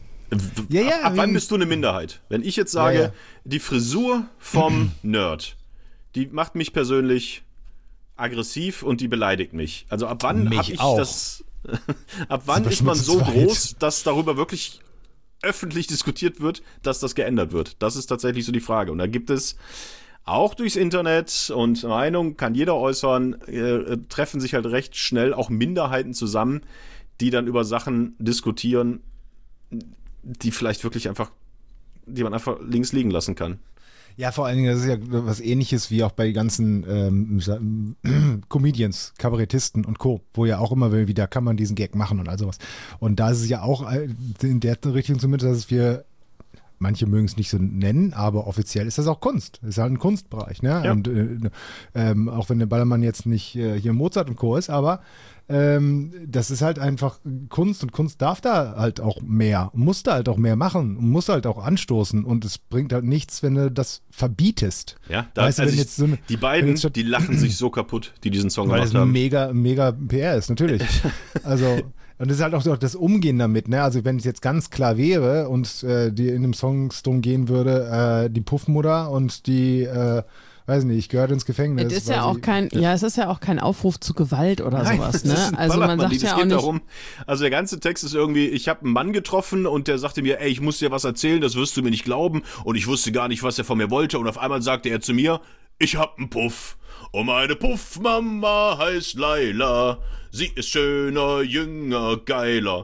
ab wann bist du eine Minderheit? Wenn ich jetzt sage, die Frisur vom Nerd, die macht mich persönlich aggressiv und die beleidigt mich. Also ab wann habe ich auch das? Ab wann ist man so groß, dass darüber wirklich öffentlich diskutiert wird, dass das geändert wird? Das ist tatsächlich so die Frage. Und da gibt es auch durchs Internet und Meinung kann jeder äußern, treffen sich halt recht schnell auch Minderheiten zusammen, die dann über Sachen diskutieren, die vielleicht wirklich einfach, die man einfach links liegen lassen kann. Ja, vor allen Dingen, das ist ja was Ähnliches wie auch bei ganzen Comedians, Kabarettisten und Co., wo ja auch immer wieder kann man diesen Gag machen und all sowas. Und da ist es ja auch in der Richtung zumindest, dass wir, manche mögen es nicht so nennen, aber offiziell ist das auch Kunst. Das ist halt ein Kunstbereich, ne? Ja. Und auch wenn der Ballermann jetzt nicht hier Mozart und Co. ist, aber das ist halt einfach Kunst und Kunst darf da halt auch mehr, muss da halt auch mehr machen, muss halt auch anstoßen und es bringt halt nichts, wenn du das verbietest. Ja, da weißt du, wenn jetzt die beiden, die lachen sich so kaputt, die diesen Song gemacht haben. Weil es mega PR ist, natürlich. Also, und das ist halt auch das Umgehen damit, ne? Also wenn es jetzt ganz klar wäre und die in einem Song drum gehen würde, die Puffmutter und die weiß nicht, ich gehöre ins Gefängnis. Es ist ja auch es ist ja auch kein Aufruf zu Gewalt oder sowas, ne? Also man sagt ja auch nicht. Darum, also der ganze Text ist irgendwie, ich habe einen Mann getroffen und der sagte mir, ey, ich muss dir was erzählen, das wirst du mir nicht glauben und ich wusste gar nicht, was er von mir wollte und auf einmal sagte er zu mir, ich hab einen Puff und meine Puffmama heißt Laila, sie ist schöner, jünger, geiler.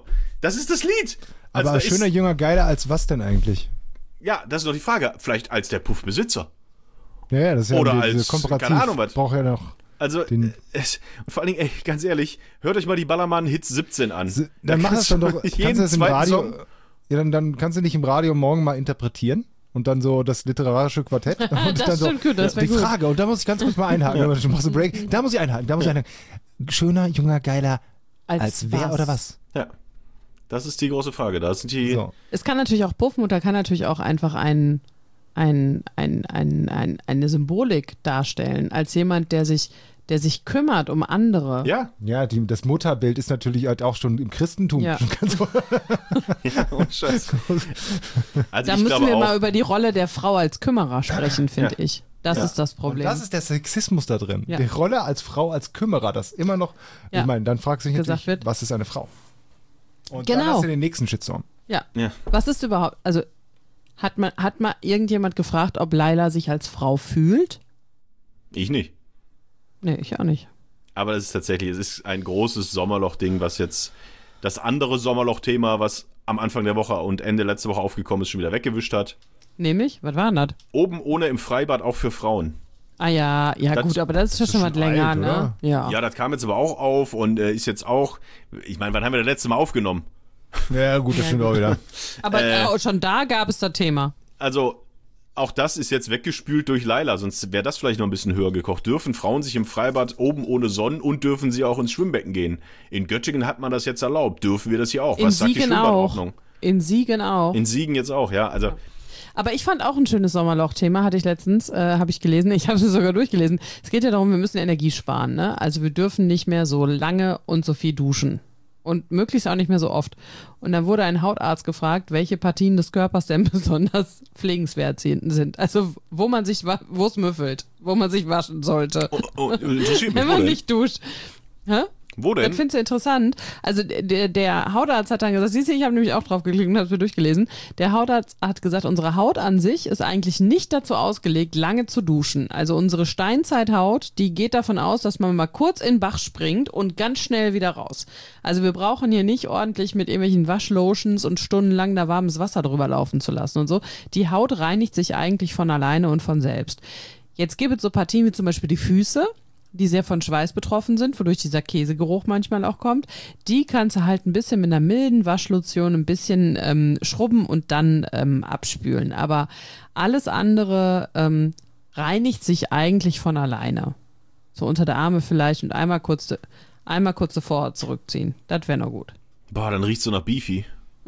Das ist das Lied. Aber Also, schöner, jünger, geiler als was denn eigentlich? Ja, das ist doch die Frage. Vielleicht als der Puffbesitzer. Ja, das ist ja Oder diese als, Komparativ. keine Ahnung was. Braucht ja noch. Also, und vor allen Dingen, ey, ganz ehrlich, hört euch mal die Ballermann Hits 17 an. Dann mach das dann doch. Kannst du das im Radio? Song, Ja, dann kannst du nicht im Radio morgen mal interpretieren und dann so das literarische Quartett. Und Das dann so, stimmt gut, das wäre die gut. Frage, und da muss ich ganz kurz mal einhaken. Du machst einen Break. Da muss ich einhaken. Schöner, junger, geiler als wer was? oder was? Ja, das ist die große Frage. Da sind die. So. Es kann natürlich auch Puffmutter, kann natürlich auch einfach eine Symbolik darstellen, als jemand, der sich kümmert um andere. Ja, Ja, das Mutterbild ist natürlich halt auch schon im Christentum Ja. schon ganz ja, oh Scheiß. Also Da ich müssen glaube wir auch, mal über die Rolle der Frau als Kümmerer sprechen, finde ich. Das ist das Und Problem. das ist der Sexismus da drin. Ja. Die Rolle als Frau, als Kümmerer, das immer noch, Ja. ich meine, dann fragst du dich Gesagt natürlich, wird. was ist eine Frau? Und Genau. dann hast du den nächsten Shitstorm. Ja. Ja. Was ist überhaupt, also hat mal irgendjemand gefragt, ob Laila sich als Frau fühlt? ich nicht. Nee, ich auch nicht. Aber es ist ein großes Sommerloch-Ding, was jetzt das andere Sommerloch-Thema, was am Anfang der Woche und Ende letzte Woche aufgekommen ist, schon wieder weggewischt hat. Nämlich, was war denn das? Oben ohne im Freibad auch für Frauen. Ah ja, Das- gut, aber das ist ja das schon ist was schon länger, alt, ne? oder? Ja. Ja, das kam jetzt aber auch auf und ist jetzt auch, ich meine, wann haben wir das letzte Mal aufgenommen? Ja, gut, das stimmt auch wieder. Aber schon da gab es das Thema. Also, auch das ist jetzt weggespült durch Laila, sonst wäre das vielleicht noch ein bisschen höher gekocht. Dürfen Frauen sich im Freibad oben ohne Sonnen und dürfen sie auch ins Schwimmbecken gehen? In Göttingen hat man das jetzt erlaubt. Dürfen wir das hier auch? In Was sagt die Siegen auch. Schwimmbadordnung? In Siegen auch. In Siegen jetzt auch, ja. Also, Aber ich fand auch ein schönes Sommerloch-Thema, hatte ich letztens, habe ich gelesen. Ich habe es sogar durchgelesen. Es geht ja darum, wir müssen Energie sparen, ne? Also wir dürfen nicht mehr so lange und so viel duschen. Und möglichst auch nicht mehr so oft. Und dann wurde ein Hautarzt gefragt, welche Partien des Körpers denn besonders pflegenswert sind. Also wo es müffelt, wo man sich waschen sollte, interessiert mich, wenn wo man denn? nicht duscht. Hä? Wo Das denn? findest du interessant. Also der Hautarzt hat dann gesagt, siehst du, ich habe nämlich auch drauf geklickt und habe es mir durchgelesen. Der Hautarzt hat gesagt, unsere Haut an sich ist eigentlich nicht dazu ausgelegt, lange zu duschen. Also unsere Steinzeithaut, die geht davon aus, dass man mal kurz in den Bach springt und ganz schnell wieder raus. Also wir brauchen hier nicht ordentlich mit irgendwelchen Waschlotions und stundenlang da warmes Wasser drüber laufen zu lassen und so. Die Haut reinigt sich eigentlich von alleine und von selbst. Jetzt gibt es so Partien wie zum Beispiel die Füße, die sehr von Schweiß betroffen sind, wodurch dieser Käsegeruch manchmal auch kommt. Die kannst du halt ein bisschen mit einer milden Waschlotion ein bisschen schrubben und dann abspülen. Aber alles andere reinigt sich eigentlich von alleine. So unter der Arme vielleicht und einmal kurz davor zurückziehen. Das wäre noch gut. Boah, dann riecht's so nach Beefy.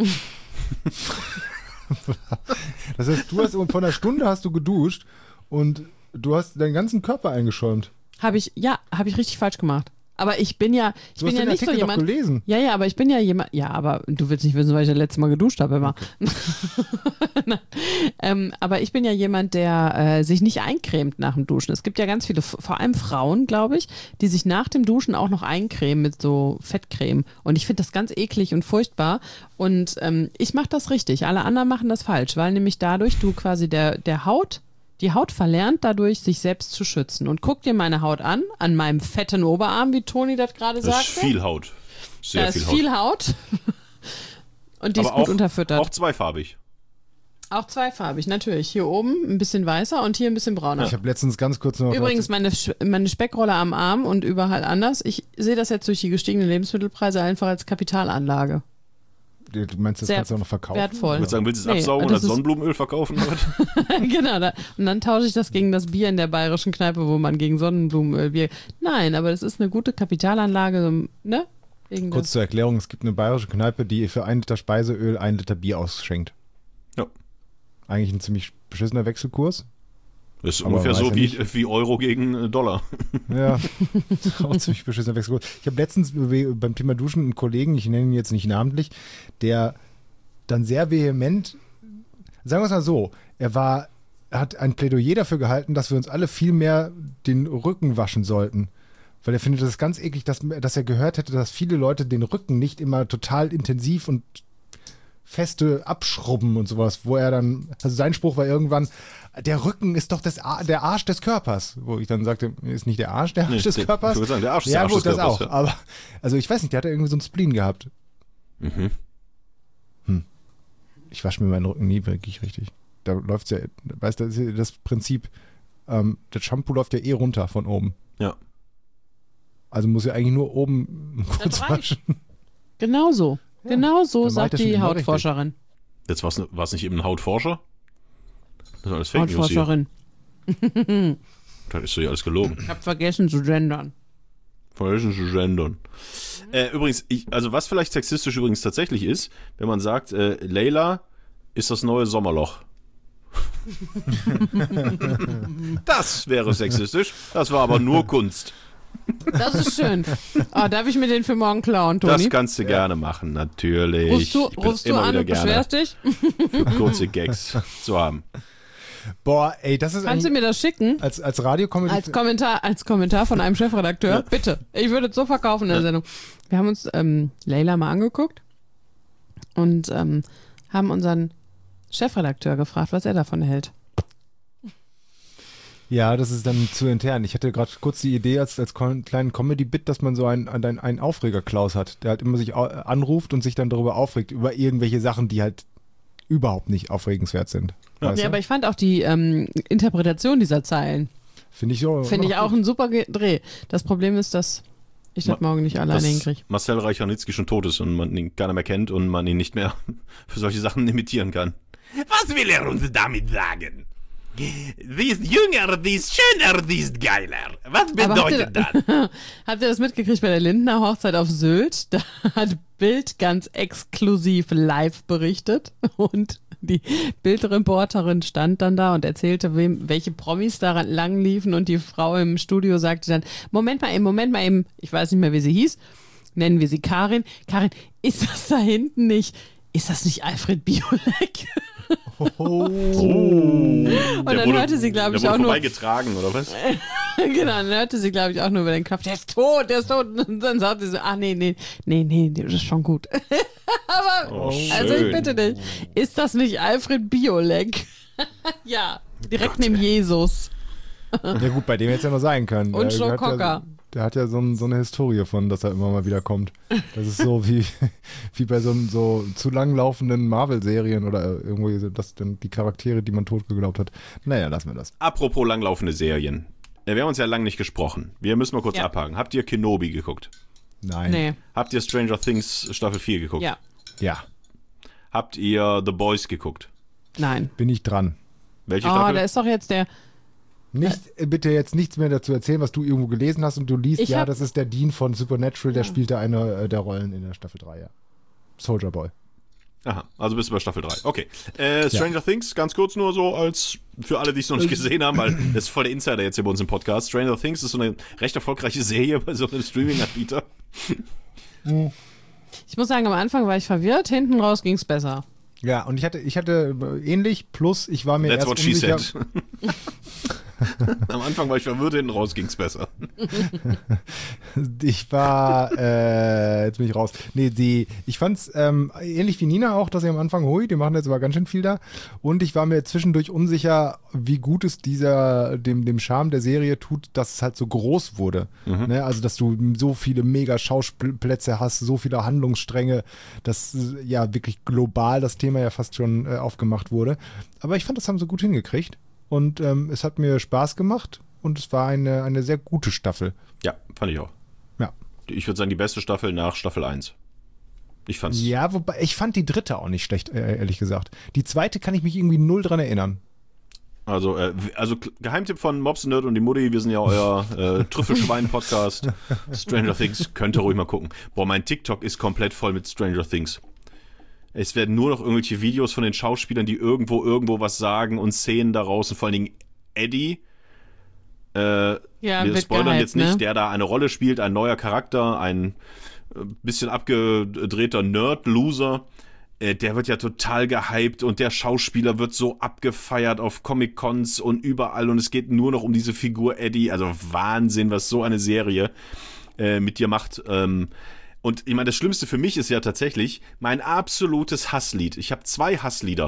Das heißt, du hast von einer Stunde hast du geduscht und du hast deinen ganzen Körper eingeschäumt. Habe ich richtig falsch gemacht. Aber ich bin ja Du hast nicht den so Artikel doch jemand. gelesen. Ja, aber ich bin ja jemand. Ja, aber du willst nicht wissen, weil ich das letzte Mal geduscht habe immer. Nein. Aber ich bin ja jemand, der sich nicht eincremt nach dem Duschen. Es gibt ja ganz viele, vor allem Frauen, glaube ich, die sich nach dem Duschen auch noch eincremen mit so Fettcreme. Und ich finde das ganz eklig und furchtbar. Und ich mache das richtig. Alle anderen machen das falsch, weil nämlich dadurch du quasi die Haut verlernt dadurch, sich selbst zu schützen. Und guck dir meine Haut an meinem fetten Oberarm, wie Toni das gerade Das sagte. ist viel Haut. Sehr Da viel ist Haut. viel Haut. Und die Aber ist gut auch, unterfüttert. auch zweifarbig. Auch zweifarbig, natürlich. Hier oben ein bisschen weißer und hier ein bisschen brauner. Ich habe letztens ganz kurz noch. Übrigens, meine Speckrolle am Arm und überall anders. Ich sehe das jetzt durch die gestiegenen Lebensmittelpreise einfach als Kapitalanlage. Du meinst, das Sehr kannst du auch noch verkaufen? wertvoll. Ich würde sagen, willst du es Nee, absaugen und das als ist- Sonnenblumenöl verkaufen? Oder? Genau. Und dann tausche ich das gegen das Bier in der bayerischen Kneipe, wo man gegen Sonnenblumenöl Bier. Nein, aber das ist eine gute Kapitalanlage, so, ne? Wegen Kurz zur Erklärung, es gibt eine bayerische Kneipe, die für 1 Liter Speiseöl 1 Liter Bier ausschenkt. Ja. Eigentlich ein ziemlich beschissener Wechselkurs. Das ist Aber ungefähr weiß so ja nicht. wie Euro gegen Dollar. Ja, auch ein ziemlich beschissener Wechselkurs. Ich habe letztens beim Thema Duschen einen Kollegen, ich nenne ihn jetzt nicht namentlich, der dann sehr vehement, sagen wir es mal so, er hat ein Plädoyer dafür gehalten, dass wir uns alle viel mehr den Rücken waschen sollten. Weil er findet das ganz eklig, dass er gehört hätte, dass viele Leute den Rücken nicht immer total intensiv und feste abschrubben und sowas, wo er dann, also sein Spruch war irgendwann, der Rücken ist doch der Arsch des Körpers. Wo ich dann sagte, ist nicht der Arsch der Arsch des Körpers? Ich würde sagen, der Arsch ist Ja der Arsch gut, des das Körpers. auch. Aber, also ich weiß nicht, der hat irgendwie so einen Spleen gehabt. Mhm. ich wasche mir meinen Rücken nie wirklich richtig. Da läuft ja, weißt du, das ist ja das Prinzip, das Shampoo läuft ja eh runter von oben. Ja. Also muss ja eigentlich nur oben kurz waschen. Genau so. Ja, genau so dann mach ich sagt das schon die immer Hautforscherin. Jetzt war es nicht eben ein Hautforscher? Das ist alles Fake News hier. Hautforscherin. Das ist doch hier alles gelogen. Ich hab vergessen zu gendern. Übrigens, also was vielleicht sexistisch übrigens tatsächlich ist, wenn man sagt, Layla ist das neue Sommerloch. Das wäre sexistisch. Das war aber nur Kunst. Das ist schön. Oh, darf ich mir den für morgen klauen, Toni? Das kannst du gerne machen, natürlich. Rufst du an und beschwerst dich? Für kurze Gags zu haben. Boah, ey, das ist Kannst du mir das schicken? als Radiokomedy. Als Kommentar von einem Chefredakteur? Ja. Bitte. Ich würde es so verkaufen in der Sendung. Wir haben uns Layla mal angeguckt und haben unseren Chefredakteur gefragt, was er davon hält. Ja, das ist dann zu intern. Ich hatte gerade kurz die Idee als kleinen Comedy-Bit, dass man so einen Aufreger-Klaus hat, der halt immer sich anruft und sich dann darüber aufregt, über irgendwelche Sachen, die halt überhaupt nicht aufregenswert sind. Weißt Ja, du? aber ich fand auch die Interpretation dieser Zeilen, Finde ich so. finde ich auch ein super Dreh. Das Problem ist, dass ich das morgen nicht alleine hinkriege. Marcel Reich-Ranitzky schon tot ist und man ihn keiner mehr kennt und man ihn nicht mehr für solche Sachen imitieren kann. Was will er uns damit sagen? Sie ist jünger, sie ist schöner, sie ist geiler. Was bedeutet das? Habt ihr das mitgekriegt bei der Lindner Hochzeit auf Sylt? Da hat Bild ganz exklusiv live berichtet und die Bildreporterin stand dann da und erzählte, welche Promis daran lang liefen und die Frau im Studio sagte dann, Moment mal eben, ich weiß nicht mehr, wie sie hieß, nennen wir sie Karin. Karin, ist das da hinten nicht, ist das nicht Alfred Biolek? Und dann hörte sie, glaube ich, auch nur. vorbeigetragen, oder was? Genau, dann hörte sie, glaube ich, auch nur über den Kopf, der ist tot. Und dann sagte sie so, ach nee, das ist schon gut. Aber, also ich bitte dich, ist das nicht Alfred Biolek? Ja, direkt neben Jesus. Ja gut, bei dem hätte es ja noch sein können. Und Joe Cocker. Der hat ja so eine Historie von, dass er immer mal wieder kommt. Das ist so wie bei so zu lang laufenden Marvel-Serien oder irgendwie das dann die Charaktere, die man tot geglaubt hat. Naja, lassen wir das. Apropos langlaufende Serien. Wir haben uns ja lange nicht gesprochen. Wir müssen mal kurz abhaken. Habt ihr Kenobi geguckt? Nein. Nee. Habt ihr Stranger Things Staffel 4 geguckt? Ja. Ja, Habt ihr The Boys geguckt? Nein. bin ich dran. Welche Oh, Staffel? da ist doch jetzt der. Bitte jetzt nichts mehr dazu erzählen, was du irgendwo gelesen hast und du liest, Ich hab- das ist der Dean von Supernatural, der spielte eine der Rollen in der Staffel 3, ja. Soldier Boy. Aha, also bist du bei Staffel 3. Okay. Stranger Things, ganz kurz nur so, als für alle, die es noch nicht gesehen haben, weil das ist voll der Insider jetzt hier bei uns im Podcast. Stranger Things ist so eine recht erfolgreiche Serie bei so einem Streaming-Anbieter. Ich muss sagen, am Anfang war ich verwirrt, hinten raus ging es besser. Ja, und ich hatte ähnlich, plus ich war mir That's erst what she unsicher. said. Am Anfang war ich verwirrt, hinten raus ging's besser. Ich war, jetzt bin ich raus. Nee, ich fand's ähnlich wie Nina auch, dass sie am Anfang, die machen jetzt aber ganz schön viel da. Und ich war mir zwischendurch unsicher, wie gut es dem Charme der Serie tut, dass es halt so groß wurde. Ne? Also, dass du so viele mega Schauplätze hast, so viele Handlungsstränge, dass ja wirklich global das Thema ja fast schon aufgemacht wurde. Aber ich fand, das haben sie gut hingekriegt. Und es hat mir Spaß gemacht und es war eine sehr gute Staffel. Ja, fand ich auch. Ja. Ich würde sagen, die beste Staffel nach Staffel 1. Ich fand's. Ja, wobei, ich fand die dritte auch nicht schlecht, ehrlich gesagt. Die zweite kann ich mich irgendwie null dran erinnern. Also Geheimtipp von Mobs Nerd und die Mutti, wir sind ja euer Trüffelschwein-Podcast. Stranger Things, könnt ihr ruhig mal gucken. Boah, mein TikTok ist komplett voll mit Stranger Things. Es werden nur noch irgendwelche Videos von den Schauspielern, die irgendwo was sagen und Szenen daraus und vor allen Dingen Eddie. Wir spoilern gehypt, jetzt nicht, ne? der da eine Rolle spielt, ein neuer Charakter, ein bisschen abgedrehter Nerd-Loser. Der wird ja total gehypt und der Schauspieler wird so abgefeiert auf Comic-Cons und überall und es geht nur noch um diese Figur Eddie. Also Wahnsinn, was so eine Serie mit dir macht. Und ich meine, das Schlimmste für mich ist ja tatsächlich mein absolutes Hasslied. Ich habe 2 Hasslieder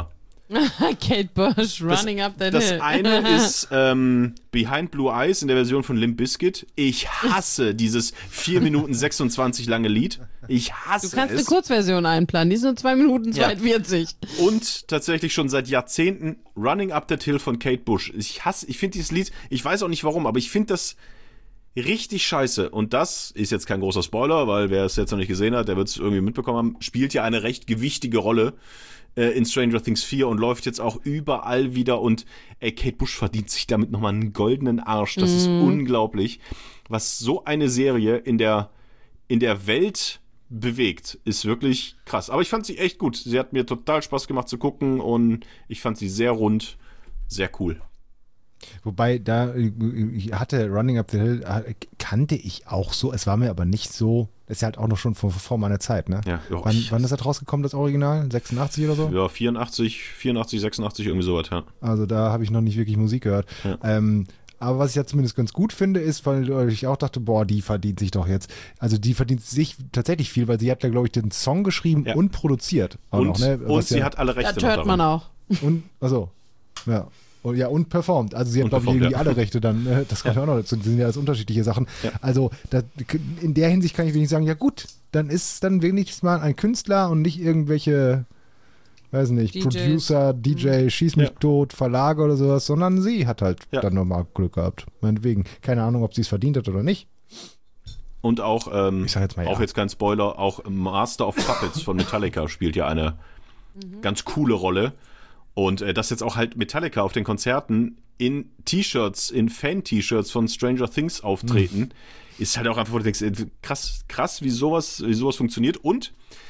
Kate Bush, Running Up That Das Hill. eine ist Behind Blue Eyes in der Version von Limp Bizkit. Ich hasse dieses 4 Minuten 26 lange Lied. Ich hasse es. Du kannst eine Kurzversion einplanen, die ist nur 2 Minuten 42. Und tatsächlich schon seit Jahrzehnten Running Up That Hill von Kate Bush. Ich finde dieses Lied, ich weiß auch nicht warum, aber ich finde das richtig scheiße. Und das ist jetzt kein großer Spoiler, weil wer es jetzt noch nicht gesehen hat, der wird es irgendwie mitbekommen haben, spielt ja eine recht gewichtige Rolle in Stranger Things 4 und läuft jetzt auch überall wieder und Kate Bush verdient sich damit nochmal einen goldenen Arsch. Das ist unglaublich, was so eine Serie in der Welt bewegt, ist wirklich krass. Aber ich fand sie echt gut. Sie hat mir total Spaß gemacht zu gucken und ich fand sie sehr rund, sehr cool. Wobei, ich hatte Running Up the Hill, kannte ich auch so, es war mir aber nicht so, das ist ja halt auch noch schon vor meiner Zeit, ne? Ja, wann ist das rausgekommen, das Original? 86 oder so? Ja, 84, 86, irgendwie sowas, ja. Also da habe ich noch nicht wirklich Musik gehört. Ja. Aber was ich ja zumindest ganz gut finde, ist, weil ich auch dachte, boah, die verdient sich doch jetzt. Also die verdient sich tatsächlich viel, weil sie hat ja, glaube ich, den Song geschrieben und produziert. Und, noch, ne? und sie hat alle Rechte Das noch hört man daran. auch. Und, achso, ja. Und performt. Also sie hat, glaube ich, irgendwie alle Rechte dann. Das kann ich auch noch dazu. Das sind ja alles unterschiedliche Sachen. Ja. Also in der Hinsicht kann ich wenig sagen, ja gut, dann ist dann wenigstens mal ein Künstler und nicht irgendwelche, weiß nicht, DJs. Producer, DJ, Schieß mich tot, Verlage oder sowas, sondern sie hat halt dann nochmal Glück gehabt. Meinetwegen. Keine Ahnung, ob sie es verdient hat oder nicht. Und auch, ich sag jetzt mal, auch jetzt kein Spoiler, auch Master of Puppets von Metallica spielt ja eine ganz coole Rolle. Und dass jetzt auch halt Metallica auf den Konzerten in T-Shirts, in Fan-T-Shirts von Stranger Things auftreten, ist halt auch einfach, wo du denkst, krass, wie sowas funktioniert. Und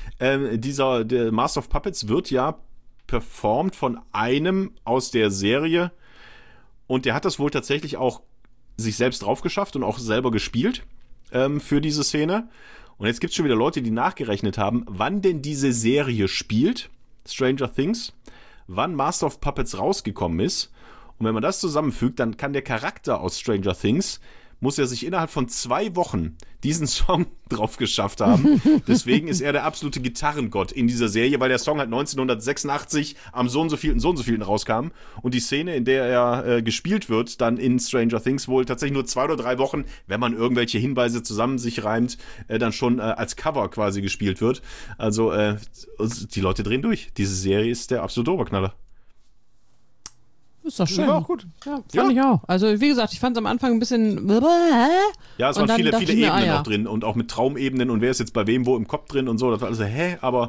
der Master of Puppets wird ja performt von einem aus der Serie und der hat das wohl tatsächlich auch sich selbst drauf geschafft und auch selber gespielt für diese Szene. Und jetzt gibt es schon wieder Leute, die nachgerechnet haben, wann denn diese Serie spielt, Stranger Things, wann Master of Puppets rausgekommen ist. Und wenn man das zusammenfügt, dann kann der Charakter aus Stranger Things, muss er sich innerhalb von 2 Wochen diesen Song drauf geschafft haben. Deswegen ist er der absolute Gitarrengott in dieser Serie, weil der Song halt 1986 am so und so vielen rauskam. Und die Szene, in der er gespielt wird, dann in Stranger Things wohl tatsächlich nur 2 oder 3 Wochen, wenn man irgendwelche Hinweise zusammen sich reimt, dann schon als Cover quasi gespielt wird. Also die Leute drehen durch. Diese Serie ist der absolute Oberknaller. Ist doch schön. War auch gut. Ja, fand ich auch. Also wie gesagt, ich fand es am Anfang ein bisschen... Ja, es und waren viele dachte ich mir, Ebenen ja. noch drin und auch mit Traumebenen und wer ist jetzt bei wem wo im Kopf drin und so. Das war alles so, aber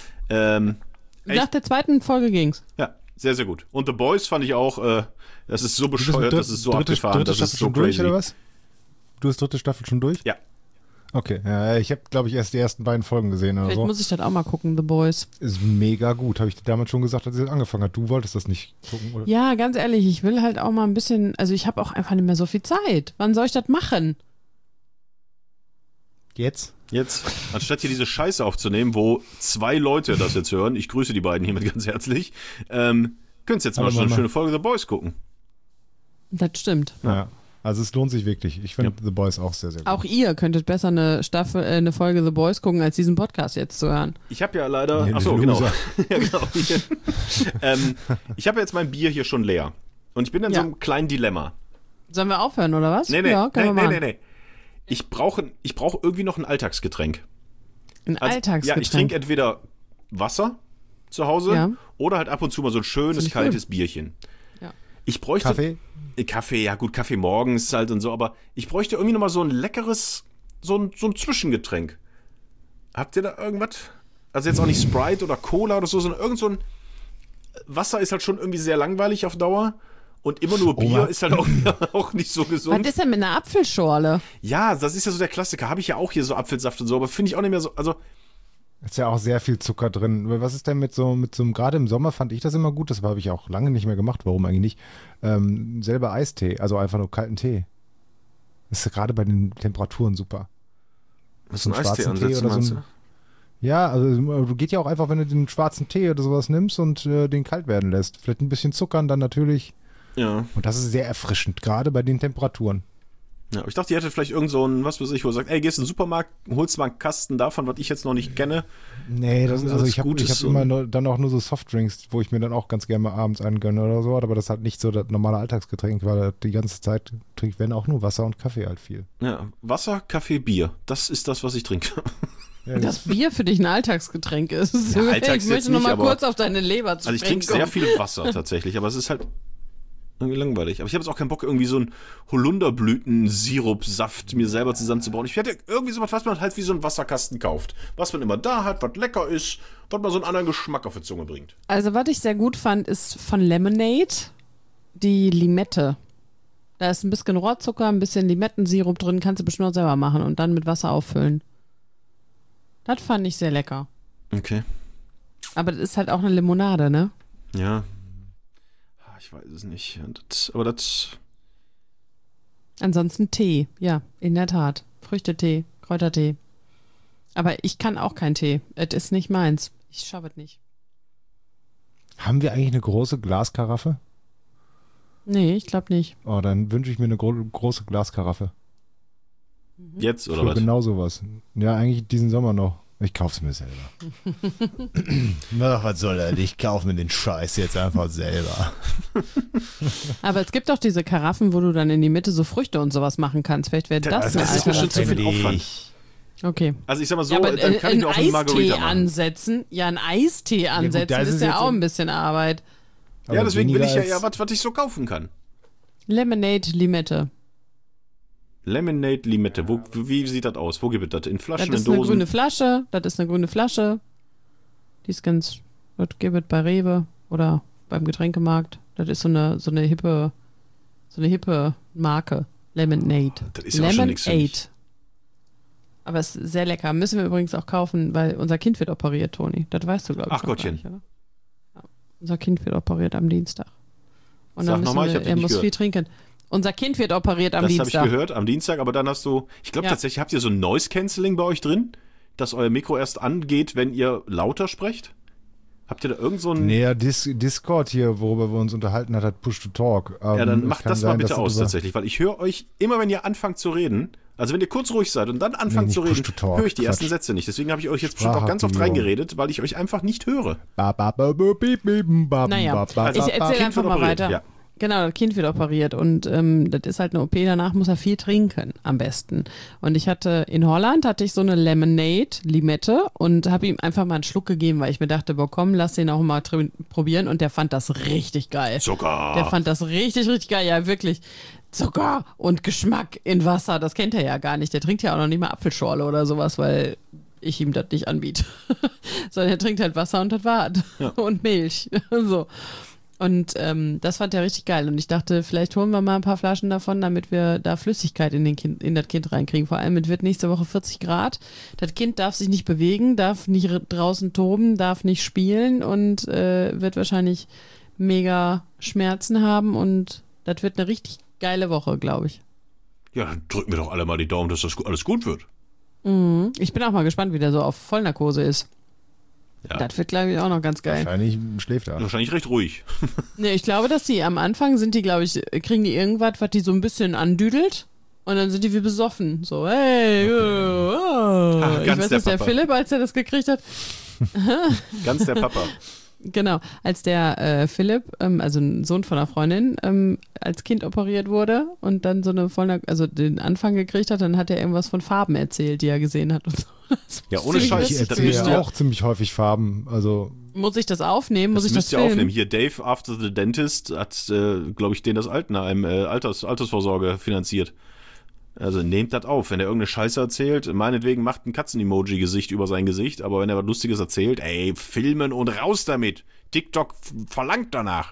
Nach der zweiten Folge ging's. ja, sehr, sehr gut. Und The Boys fand ich auch, das ist so bescheuert, das ist so abgefahren, das ist so schon durch, crazy. oder was? Du hast dritte Staffel schon durch? Ja. Okay, ja, ich habe, glaube ich, erst die ersten beiden Folgen gesehen oder Vielleicht so. muss ich das auch mal gucken, The Boys. Ist mega gut, habe ich dir damals schon gesagt, als es angefangen hat. Du wolltest das nicht gucken, oder? Ja, ganz ehrlich, ich will halt auch mal ein bisschen, also ich habe auch einfach nicht mehr so viel Zeit. Wann soll ich das machen? Jetzt? Jetzt, anstatt hier diese Scheiße aufzunehmen, wo 2 Leute das jetzt hören, ich grüße die beiden hiermit ganz herzlich, könnt ihr jetzt mal Aber schon eine Mama. schöne Folge The Boys gucken. Das stimmt. Ja. Also es lohnt sich wirklich. Ich finde The Boys auch sehr, sehr gut. Auch ihr könntet besser eine Folge The Boys gucken, als diesen Podcast jetzt zu hören. Ich habe ja leider, Nee, achso, du genau. Loser. Ja, genau. Ich habe jetzt mein Bier hier schon leer. Und ich bin in so einem kleinen Dilemma. Sollen wir aufhören, oder was? Nee. Ja, können wir machen. Ich brauche irgendwie noch ein Alltagsgetränk. Ein Also, Alltagsgetränk. Ja, ich trinke entweder Wasser zu Hause oder halt ab und zu mal so ein schönes, Finde ich kaltes Bierchen. Ja. Ich bräuchte... Kaffee? Ja gut, Kaffee morgens halt und so, aber ich bräuchte irgendwie nochmal so ein leckeres, so ein Zwischengetränk. Habt ihr da irgendwas? Also jetzt auch nicht Sprite oder Cola oder so, sondern irgend so ein... Wasser ist halt schon irgendwie sehr langweilig auf Dauer. Und immer nur Bier ist halt auch nicht so gesund. Was ist denn mit einer Apfelschorle? Ja, das ist ja so der Klassiker. Habe ich ja auch hier so Apfelsaft und so, aber finde ich auch nicht mehr so. Also, Ist ja auch sehr viel Zucker drin. Was ist denn mit so einem, gerade im Sommer fand ich das immer gut, das habe ich auch lange nicht mehr gemacht, warum eigentlich nicht? Selber Eistee, also einfach nur kalten Tee. Das ist gerade bei den Temperaturen super. was So ein einen Eistee schwarzen Tee ansetzen, oder so meinst ein- du? Ja, also geht ja auch einfach, wenn du den schwarzen Tee oder sowas nimmst und den kalt werden lässt. Vielleicht ein bisschen Zuckern dann natürlich. Ja. Und das ist sehr erfrischend, gerade bei den Temperaturen. Ja, aber ich dachte, ihr hättet vielleicht irgend so ein, was weiß ich, wo ihr sagt, ey, gehst in den Supermarkt, holst mal einen Kasten davon, was ich jetzt noch nicht kenne. Nee, ich habe Gutes immer dann auch nur so Softdrinks, wo ich mir dann auch ganz gerne mal abends angönne oder so, aber das ist halt nicht so das normale Alltagsgetränk, weil die ganze Zeit trinke ich, wenn auch nur Wasser und Kaffee halt viel. Ja, Wasser, Kaffee, Bier. Das ist das, was ich trinke. Ja, Das Bier für dich ein Alltagsgetränk ist. Ja, Alltags ich möchte jetzt noch mal nicht, kurz auf deine Leber zu Also ich trinke sehr viel Wasser tatsächlich, aber es ist halt irgendwie langweilig. Aber ich habe jetzt auch keinen Bock, irgendwie so einen Holunderblüten-Sirup-Saft mir selber zusammenzubauen. Ich hätte irgendwie sowas, was man halt wie so einen Wasserkasten kauft. Was man immer da hat, was lecker ist, was mal so einen anderen Geschmack auf die Zunge bringt. Also was ich sehr gut fand, ist von Lemonade die Limette. Da ist ein bisschen Rohrzucker, ein bisschen Limettensirup drin, kannst du bestimmt auch selber machen und dann mit Wasser auffüllen. Das fand ich sehr lecker. Okay. Aber das ist halt auch eine Limonade, ne? Ja. Ich weiß es nicht. Aber das... Ansonsten Tee, ja, in der Tat. Früchtetee, Kräutertee. Aber ich kann auch keinen Tee. Es ist nicht meins. Ich schaffe es nicht. Haben wir eigentlich eine große Glaskaraffe? Nee, ich glaube nicht. Oh, dann wünsche ich mir eine große Glaskaraffe. Jetzt, oder Für was? genau sowas. Ja, eigentlich diesen Sommer noch. Ich kauf's mir selber. Ach, was soll das? Ich kaufe mir den Scheiß jetzt einfach selber. Aber es gibt doch diese Karaffen, wo du dann in die Mitte so Früchte und sowas machen kannst. Vielleicht wäre das eine ist bestimmt zu Alternative. viel Aufwand. Okay. Also ich sag mal so, Ja, aber dann kann ich mir auch einen Eistee Margarita machen. ansetzen. Ja, ein Eistee ansetzen das ist ist ja jetzt auch ein bisschen Arbeit. Ja, deswegen will ich ja weniger eher was ich so kaufen kann. Lemonade Limette. Lemonade Limette. Wie sieht das aus? Wo gibt es das? In Flaschen, Das ist in eine Dosen? grüne Flasche. Das ist eine grüne Flasche. Die ist ganz, das gibt es bei Rewe oder beim Getränkemarkt. Das ist so eine hippe Marke. Lemonade. Das ist ja auch schon nichts für mich. Aber es ist sehr lecker. Müssen wir übrigens auch kaufen, weil unser Kind wird operiert, Toni. Das weißt du, glaube ich. Ach Gottchen. Nicht, oder? Ja. Unser Kind wird operiert am Dienstag. Und Sag dann müssen nochmal, ich hab dich er nicht muss gehört. viel trinken. Unser Kind wird operiert am Das habe Dienstag. ich gehört, am Dienstag, aber dann hast du, ich glaube Ja. tatsächlich, habt ihr so ein Noise Cancelling bei euch drin, dass euer Mikro erst angeht, wenn ihr lauter sprecht? Habt ihr da irgend so ein... Nee, ja, Discord hier, worüber wir uns unterhalten hat Push to Talk. Ja, dann Es macht kann das mal sein, bitte dass aus über- tatsächlich, weil ich höre euch immer, wenn ihr anfangt zu reden, also wenn ihr kurz ruhig seid und dann anfangt Nee, zu nicht reden, Push-to-Talk, höre ich die ersten Quatsch. Sätze nicht. Deswegen habe ich euch jetzt bestimmt auch ganz oft Sprachaktivierung. reingeredet, weil ich euch einfach nicht höre. Naja, Also, ich erzähle Kind einfach wird mal operiert, weiter. ja. Genau, das Kind wird operiert und das ist halt eine OP, danach muss er viel trinken, am besten. Und in Holland hatte ich so eine Lemonade, Limette und habe ihm einfach mal einen Schluck gegeben, weil ich mir dachte, boah komm, lass den auch mal probieren und der fand das richtig geil. Zucker. Der fand das richtig, richtig geil, ja wirklich. Zucker und Geschmack in Wasser, das kennt er ja gar nicht. Der trinkt ja auch noch nicht mal Apfelschorle oder sowas, weil ich ihm das nicht anbiete. Sondern er trinkt halt Wasser und das war's. Ja. Und Milch. So. Und das fand er richtig geil. Und ich dachte, vielleicht holen wir mal ein paar Flaschen davon, damit wir da Flüssigkeit in das Kind reinkriegen. Vor allem, es wird nächste Woche 40 Grad. Das Kind darf sich nicht bewegen, darf nicht draußen toben, darf nicht spielen und wird wahrscheinlich mega Schmerzen haben. Und das wird eine richtig geile Woche, glaube ich. Ja, dann drücken wir doch alle mal die Daumen, dass das alles gut wird. Ich bin auch mal gespannt, wie der so auf Vollnarkose ist. Ja. Das wird, glaube ich, auch noch ganz geil. Wahrscheinlich schläft er. Wahrscheinlich recht ruhig. Nee, ich glaube, dass die am Anfang kriegen die irgendwas, was die so ein bisschen andüdelt. Und dann sind die wie besoffen. So, hey, Ach, ich ganz weiß der nicht, der Papa. Philipp, als er das gekriegt hat. Ganz der Papa. Genau, als der Philipp, also ein Sohn von einer Freundin, als Kind operiert wurde und dann so eine also den Anfang gekriegt hat, dann hat er irgendwas von Farben erzählt, die er gesehen hat und so. Das Ja, muss ohne ziemlich Scheiß. Ich lustig Das erzähle müsst sein. ihr- ja auch ziemlich häufig Farben. Also, Muss ich das aufnehmen? Muss Das ich das müsst ihr filmen? aufnehmen. Hier, Dave After the Dentist hat, glaube ich, das Altenheim Altersvorsorge finanziert. Also nehmt das auf. Wenn er irgendeine Scheiße erzählt, meinetwegen macht ein Katzen-Emoji-Gesicht über sein Gesicht, aber wenn er was Lustiges erzählt, ey, filmen und raus damit. TikTok verlangt danach.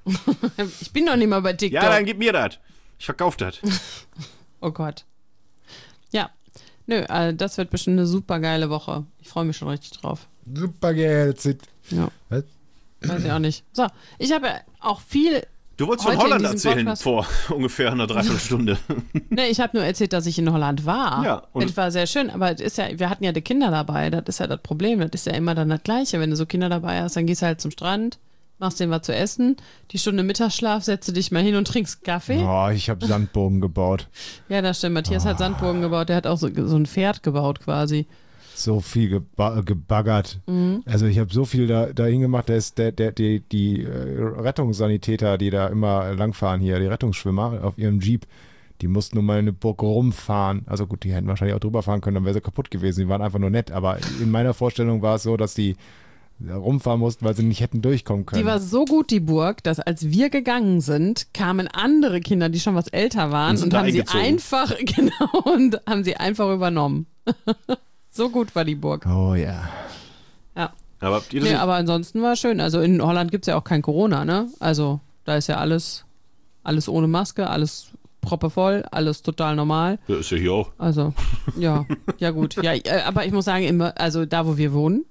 Ich bin noch nicht mal bei TikTok. Ja, dann gib mir das. Ich verkauf das. Oh Gott. Ja. Nö, das wird bestimmt eine super geile Woche. Ich freue mich schon richtig drauf. super geil. Ja. Was? Weiß ich auch nicht. So, ich habe ja auch viel. Du wolltest von Heute in Holland diesem erzählen Podcast- vor ungefähr einer Dreiviertelstunde. Ne, ich habe nur erzählt, dass ich in Holland war. Ja, und- Das war sehr schön, aber es ist ja, wir hatten ja die Kinder dabei. Das ist ja das Problem. Das ist ja immer dann das Gleiche. Wenn du so Kinder dabei hast, dann gehst du halt zum Strand, machst denen was zu essen, die Stunde Mittagsschlaf, setze dich mal hin und trinkst Kaffee. Oh, ich habe Sandburgen gebaut. Ja, das stimmt. Matthias hat Sandburgen gebaut, der hat auch so ein Pferd gebaut quasi. So viel gebaggert. Also ich habe so viel dahin gemacht, da ist die Rettungssanitäter, die da immer langfahren hier, die Rettungsschwimmer auf ihrem Jeep, die mussten nur mal eine Burg rumfahren. Also gut, die hätten wahrscheinlich auch drüber fahren können, dann wäre sie kaputt gewesen. Die waren einfach nur nett, aber in meiner Vorstellung war es so, dass die rumfahren mussten, weil sie nicht hätten durchkommen können. Die war so gut, die Burg, dass als wir gegangen sind, kamen andere Kinder, die schon was älter waren und haben sie einfach, übernommen. So gut war die Burg. Oh ja. Ja. Aber habt ihr das aber ansonsten war es schön. Also in Holland gibt es ja auch kein Corona, ne? Also da ist ja alles ohne Maske, alles proppevoll, alles total normal. Ja, ist ja hier auch. Also, ja gut. Ja, aber ich muss sagen, also da, wo wir wohnen,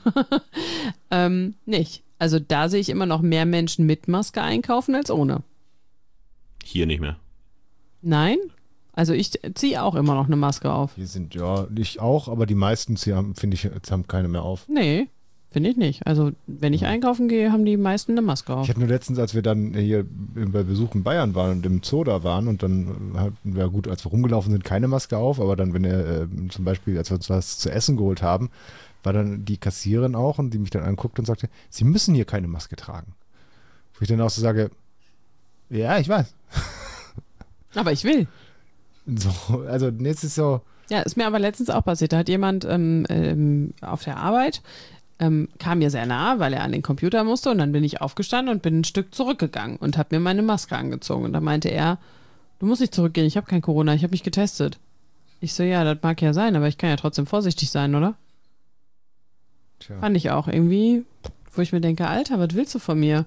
nicht. Also da sehe ich immer noch mehr Menschen mit Maske einkaufen als ohne. Hier nicht mehr. Nein? Also ich ziehe auch immer noch eine Maske auf. Hier sind, ja, ich auch, aber die meisten haben, finde ich, jetzt haben keine mehr auf. Nee, finde ich nicht. Also wenn ich einkaufen gehe, haben die meisten eine Maske auf. Ich hatte nur letztens, als wir dann hier bei Besuch in Bayern waren und im Zoo da waren und dann hatten wir, gut, als wir rumgelaufen sind, keine Maske auf, aber dann, wenn wir zum Beispiel, als wir uns was zu essen geholt haben, war dann die Kassiererin auch und die mich dann anguckte und sagte, Sie müssen hier keine Maske tragen. Wo ich dann auch so sage, ja, ich weiß. Aber ich will. So, also jetzt ist so. Ja, ist mir aber letztens auch passiert. Da hat jemand auf der Arbeit, kam mir sehr nah, weil er an den Computer musste und dann bin ich aufgestanden und bin ein Stück zurückgegangen und habe mir meine Maske angezogen. Und da meinte er, du musst nicht zurückgehen, ich habe kein Corona, ich habe mich getestet. Ich so, ja, das mag ja sein, aber ich kann ja trotzdem vorsichtig sein, oder? Tja. Fand ich auch irgendwie, wo ich mir denke, Alter, was willst du von mir?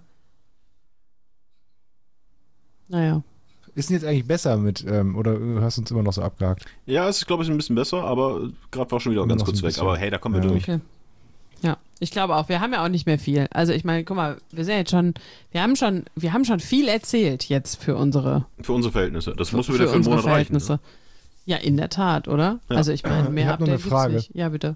Naja. Ist denn jetzt eigentlich besser mit, oder hast du uns immer noch so abgehakt? Ja, es ist, glaube ich, ein bisschen besser, aber gerade war schon wieder ganz kurz weg. Aber hey, da kommen wir durch. Okay. Ja, ich glaube auch, wir haben ja auch nicht mehr viel. Also ich meine, guck mal, wir sind jetzt schon, wir haben schon viel erzählt jetzt für unsere Verhältnisse. Das muss wieder für einen Monat Verhältnisse. reichen. Ja, in der Tat, oder? Ja. Also ich meine, mehr Ich hab noch eine Frage. Nicht. Ja, bitte.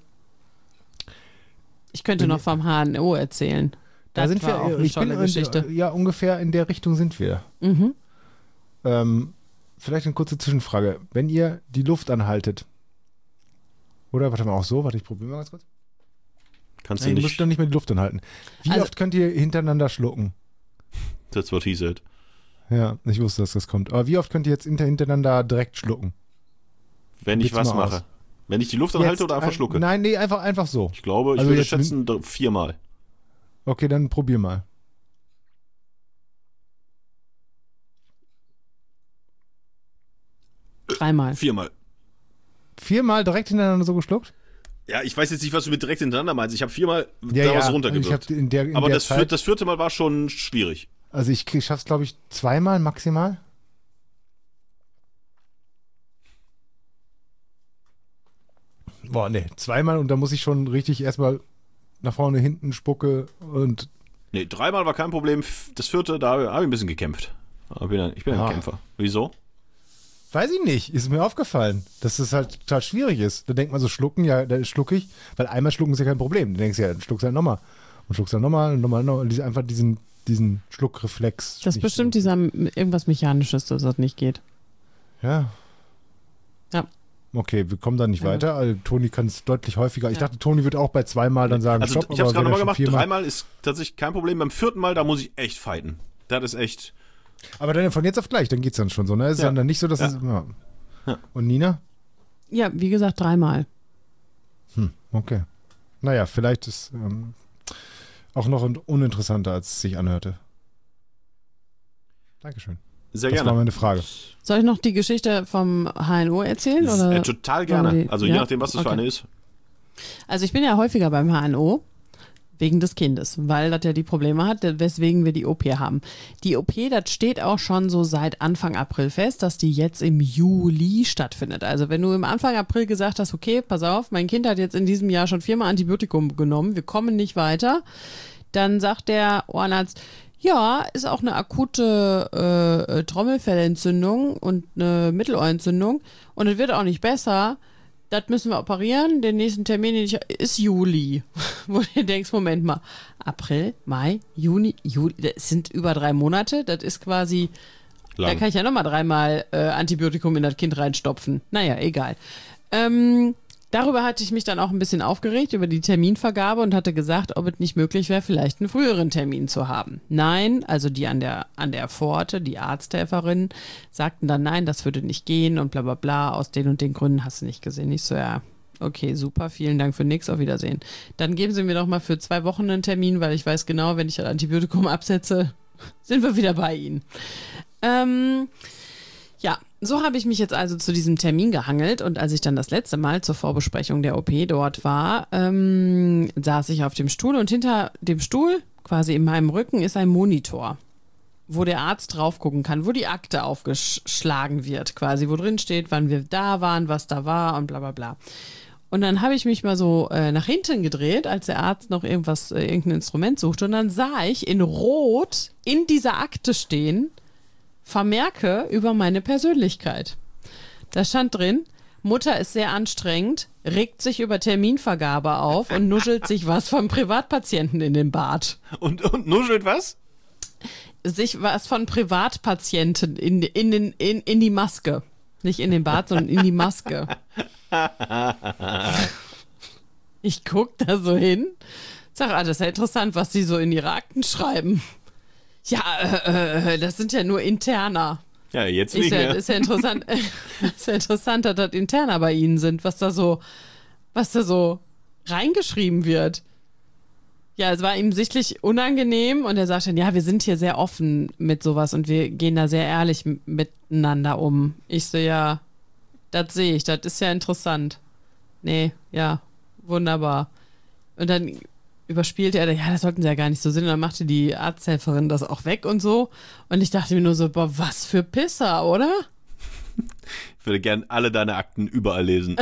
Ich könnte noch vom HNO erzählen. Da sind wir, auch eine tolle Geschichte. Ja, ungefähr in der Richtung sind wir. Mhm. Vielleicht eine kurze Zwischenfrage. Wenn ihr die Luft anhaltet, oder, warte mal, auch so, ich probiere mal ganz kurz. Kannst Nein, du ihr müsst nicht. doch nicht mehr die Luft anhalten. Wie Also- oft könnt ihr hintereinander schlucken? That's what he said. Ja, ich wusste, dass das kommt. Aber wie oft könnt ihr jetzt hintereinander direkt schlucken? Wenn ich Probiert's was mal mache. aus. Wenn ich die Luft anhalte oder einfach schlucke? Nein, nee, einfach so. Ich glaube, ich Also würde jetzt schätzen 4-mal. Okay, dann probier mal. Dreimal. 4-mal. 4-mal direkt hintereinander so geschluckt? Ja, ich weiß jetzt nicht, was du mit direkt hintereinander meinst. Ich habe 4-mal Ja, daraus ja. runtergewirkt. Ich hab in Aber der das, Zeit, das 4. Mal war schon schwierig. also ich schaff's, glaube ich, 2-mal maximal. Boah, nee, 2-mal und da muss ich schon richtig erstmal nach vorne, hinten spucke und Nee, 3-mal war kein Problem. Das 4., da habe ich ein bisschen gekämpft. Ich bin ein Kämpfer. Wieso? weiß ich nicht, ist mir aufgefallen, dass das halt total schwierig ist. Da denkt man so, schlucken, ja, da schlucke ich, weil einmal schlucken ist ja kein Problem. Du denkst ja, dann schluckst du halt nochmal. Und schluckst dann nochmal. Einfach diesen Schluckreflex. Das ist nicht- bestimmt irgendwas Mechanisches, dass das nicht geht. Ja. Ja. Okay, wir kommen da nicht Ja. weiter. Also, Toni kann es deutlich häufiger. Ich Ja. dachte, Toni wird auch bei 2-mal dann sagen, Also stopp. ich habe es aber gerade wenn er nochmal schon gemacht. 4-mal 3-mal ist tatsächlich kein Problem. Beim 4. Mal, da muss ich echt fighten. Das ist echt. Aber dann von jetzt auf gleich, dann geht's dann schon so, ne? Ist Ja. dann nicht so, dass Ja. es. Ja. Ja. Und Nina? Ja, wie gesagt, 3-mal. Okay. Naja, vielleicht ist auch noch uninteressanter, als es sich anhörte. Dankeschön. Sehr Das war gerne. meine Frage. Soll ich noch die Geschichte vom HNO erzählen? Oder? Total Sollen wir gerne. die- Also je ja? nachdem, was das für Okay. eine ist. Also ich bin ja häufiger beim HNO wegen des Kindes, weil das ja die Probleme hat, weswegen wir die OP haben. Die OP, das steht auch schon so seit Anfang April fest, dass die jetzt im Juli stattfindet. Also wenn du im Anfang April gesagt hast, okay, pass auf, mein Kind hat jetzt in diesem Jahr schon 4-mal Antibiotikum genommen, wir kommen nicht weiter, dann sagt der Ohrenarzt, ja, ist auch eine akute Trommelfellentzündung und eine Mittelohrentzündung und es wird auch nicht besser. das müssen wir operieren. Den nächsten Termin ist Juli. Wo du denkst, Moment mal, April, Mai, Juni, Juli, das sind über 3 Monate. Das ist quasi, da kann ich ja nochmal 3-mal Antibiotikum in das Kind reinstopfen. Naja, egal. Darüber hatte ich mich dann auch ein bisschen aufgeregt, über die Terminvergabe und hatte gesagt, ob es nicht möglich wäre, vielleicht einen früheren Termin zu haben. Nein, also die an der Pforte, die Arzthelferinnen, sagten dann, nein, das würde nicht gehen und bla bla bla, aus den und den Gründen hast du nicht gesehen. Ich so, ja, okay, super, vielen Dank für nix, auf Wiedersehen. Dann geben Sie mir doch mal für 2 Wochen einen Termin, weil ich weiß genau, wenn ich das Antibiotikum absetze, sind wir wieder bei Ihnen. Ja, so habe ich mich jetzt also zu diesem Termin gehangelt und als ich dann das letzte Mal zur Vorbesprechung der OP dort war, saß ich auf dem Stuhl und hinter dem Stuhl, quasi in meinem Rücken, ist ein Monitor, wo der Arzt drauf gucken kann, wo die Akte aufgeschlagen wird, quasi, wo drin steht, wann wir da waren, was da war und bla bla bla. Und dann habe ich mich mal so nach hinten gedreht, als der Arzt noch irgendein Instrument suchte und dann sah ich in Rot in dieser Akte stehen, Vermerke über meine Persönlichkeit. Da stand drin, Mutter ist sehr anstrengend, regt sich über Terminvergabe auf und nuschelt sich was vom Privatpatienten in den Bart. Und nuschelt was? Sich was von Privatpatienten in die Maske. Nicht in den Bart, sondern in die Maske. Ich guck da so hin, sag, das ist ja interessant, was die so in ihre Akten schreiben. Ja, das sind ja nur Interner. Ja, jetzt nicht mehr. Ist ja interessant, dass das Interner bei Ihnen sind, was da so reingeschrieben wird. Ja, es war ihm sichtlich unangenehm und er sagte dann, ja, wir sind hier sehr offen mit sowas und wir gehen da sehr ehrlich miteinander um. Ich so, ja, das sehe ich, das ist ja interessant. Nee, ja, wunderbar. Und dann überspielt er, ja, das sollten sie ja gar nicht so sehen. Und dann machte die Arzthelferin das auch weg und so. Und ich dachte mir nur so, boah, was für Pisser, oder? Ich würde gern alle deine Akten überall lesen.